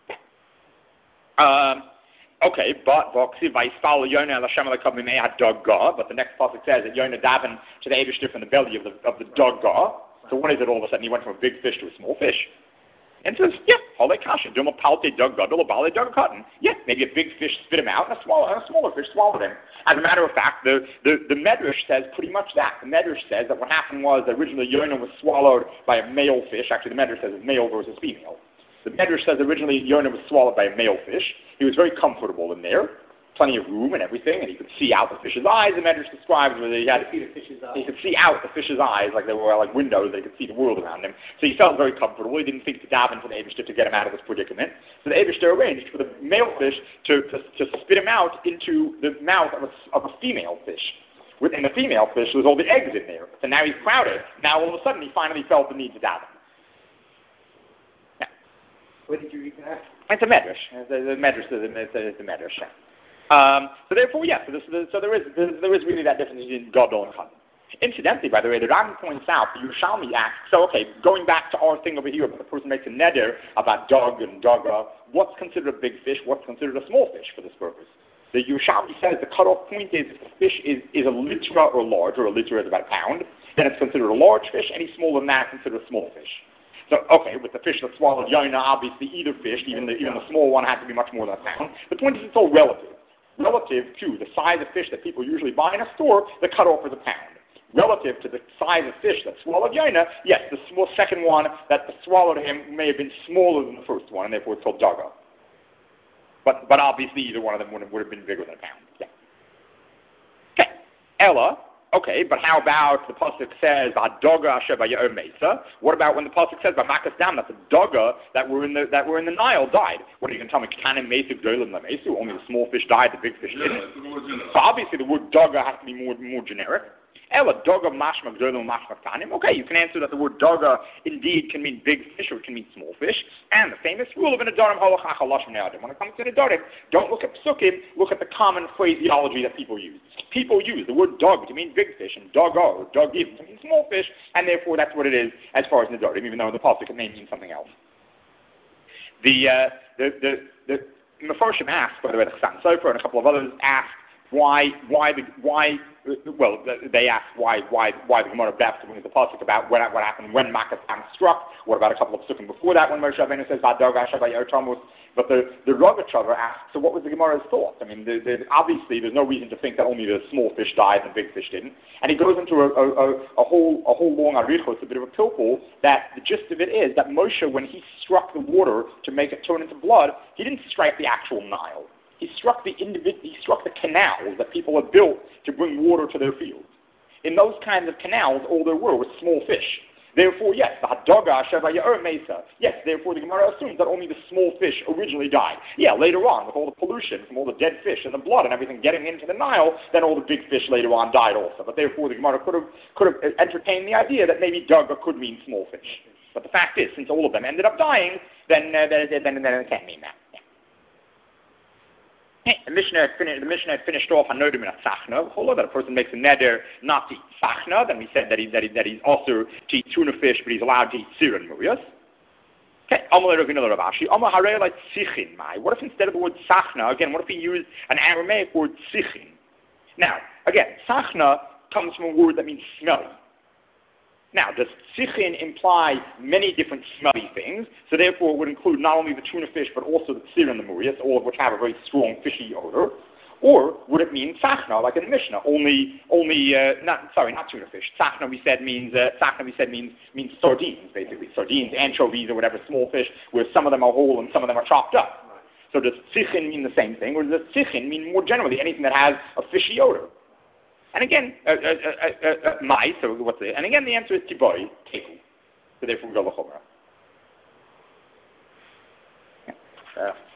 Um, okay, but but the next pasuk says that Yonah davened to the Eibush from the belly of the of the dog gar. So what is it all of a sudden he went from a big fish to a small fish? And says, yeah, hole kasha, duma palte dog gadol, bale dog cotton. Yeah, maybe a big fish spit him out, and a smaller and a smaller fish swallowed him. As a matter of fact, the the the Medrash says pretty much that. The Medrash says that what happened was that originally Yonah was swallowed by a male fish. Actually, the Medrash says it's male versus female. The Medrash says originally Yonah was swallowed by a male fish. He was very comfortable in there, plenty of room and everything, and he could see out the fish's eyes. The Medrash describes where he had see the fish's eyes. He could see out the fish's eyes like they were like windows. They could see the world around him. So he felt very comfortable. He didn't think to daven for the Eibush to get him out of this predicament. So the Eibush arranged for the male fish to, to, to spit him out into the mouth of a, of a female fish. Within the female fish, there's all the eggs in there. So now he's crowded. Now all of a sudden he finally felt the need to daven. Where did you read that? It's a medrash. The, the medrash is the, the medrash. Um, so therefore, yes. Yeah, so, so there is there is really that difference between gadol and chatan. Incidentally, by the way, the Ram points out, the Yerushalmi asks, so okay, going back to our thing over here, but the person makes a neder about dog and daga, what's considered a big fish, what's considered a small fish for this purpose? The Yerushalmi says the cutoff point is if the fish is, is a litra or larger, a litra is about a pound, then it's considered a large fish, any smaller than that is considered a small fish. So, okay, with the fish that swallowed Yonah, obviously either fish, even the, even the small one, had to be much more than a pound. The point is it's all relative. Relative to the size of fish that people usually buy in a store, the cutoff is a pound. Relative to the size of fish that swallowed Yonah, yes, the small second one that swallowed him may have been smaller than the first one, and therefore it's called daga. But but obviously either one of them would have, would have been bigger than a pound. Yeah. Okay. Ella. Okay, but how about the pasuk says "Daga asher vaya'er mesa"? What about when the pasuk says "B'makas dam"? That the daga that were in the that were in the Nile died. What are you going to tell me? Kanim mesa gdolim lamesu. Only the small fish died, the big fish didn't. So obviously the word daga has to be more more generic. Ella daga mashma gdolim mashma kanim. Okay, you can answer that the word daga indeed can mean big fish or it can mean small fish. And the famous rule of an adarim halachach halash ne'adim. When it comes to an adarim, don't look at psukim. Look at the common phraseology that people use. People use the word dog to mean big fish and daga or dagim to mean small fish, and therefore that's what it is as far as nedarim. Even though in the pasuk it may mean something else. The uh, the the the Mefarshim asked, by the way, the Chasam Sofer and a couple of others asked why why the why. Well, they asked why why why the Gemara best when the pasuk about what, what happened when Makas Dam struck. What about a couple of psukim before that when Moshe Rabbeinu says "Va'daga asher vaya'er Tammuz"? But the the Rogachover asked, so what was the Gemara's thought? I mean, the, the, obviously there's no reason to think that only the small fish died and the big fish didn't. And he goes into a, a, a, a whole a whole long arichos, a bit of a pilpul, that the gist of it is that Moshe, when he struck the water to make it turn into blood, he didn't strike the actual Nile. He struck the individ- He struck the canals that people had built to bring water to their fields. In those kinds of canals, all there were was small fish. Therefore, yes, the hadaga shevaya'er mesa. Yes, therefore the Gemara assumes that only the small fish originally died. Yeah, later on, with all the pollution from all the dead fish and the blood and everything getting into the Nile, then all the big fish later on died also. But therefore the Gemara could have could have entertained the idea that maybe daga could mean small fish. But the fact is, since all of them ended up dying, then uh, then, then, then it can't mean that. The Mishnah had finished, the Mishnah had finished off on Nodim in a Tzachna. Hold on, that a person makes a neder not to eat Tzachna, then we said that, he, that, he, that he's also to eat tuna fish, but he's allowed to eat Sir and Murias. Okay, Amalei Ravina Ravashi. Amal Harei like Tzichin Mai. What if instead of the word Tzachna, again, what if he used an Aramaic word Tzichin? Now, again, Tzachna comes from a word that means smelly. Now, does tzichin imply many different smelly things? So therefore it would include not only the tuna fish, but also the tzir and the murias, all of which have a very strong fishy odor. Or would it mean tzachna, like in the Mishnah? Only, only, uh, not, sorry, not tuna fish. Tzachna we said means, uh, tzachna we said means, means sardines, basically. Sardines, anchovies, or whatever, small fish, where some of them are whole and some of them are chopped up. So does tzichin mean the same thing? Or does tzichin mean more generally anything that has a fishy odor? And again, uh, uh, uh, uh, uh, mai, so what's it? And again, the answer is tibori, teku. So therefore we go l'chomra.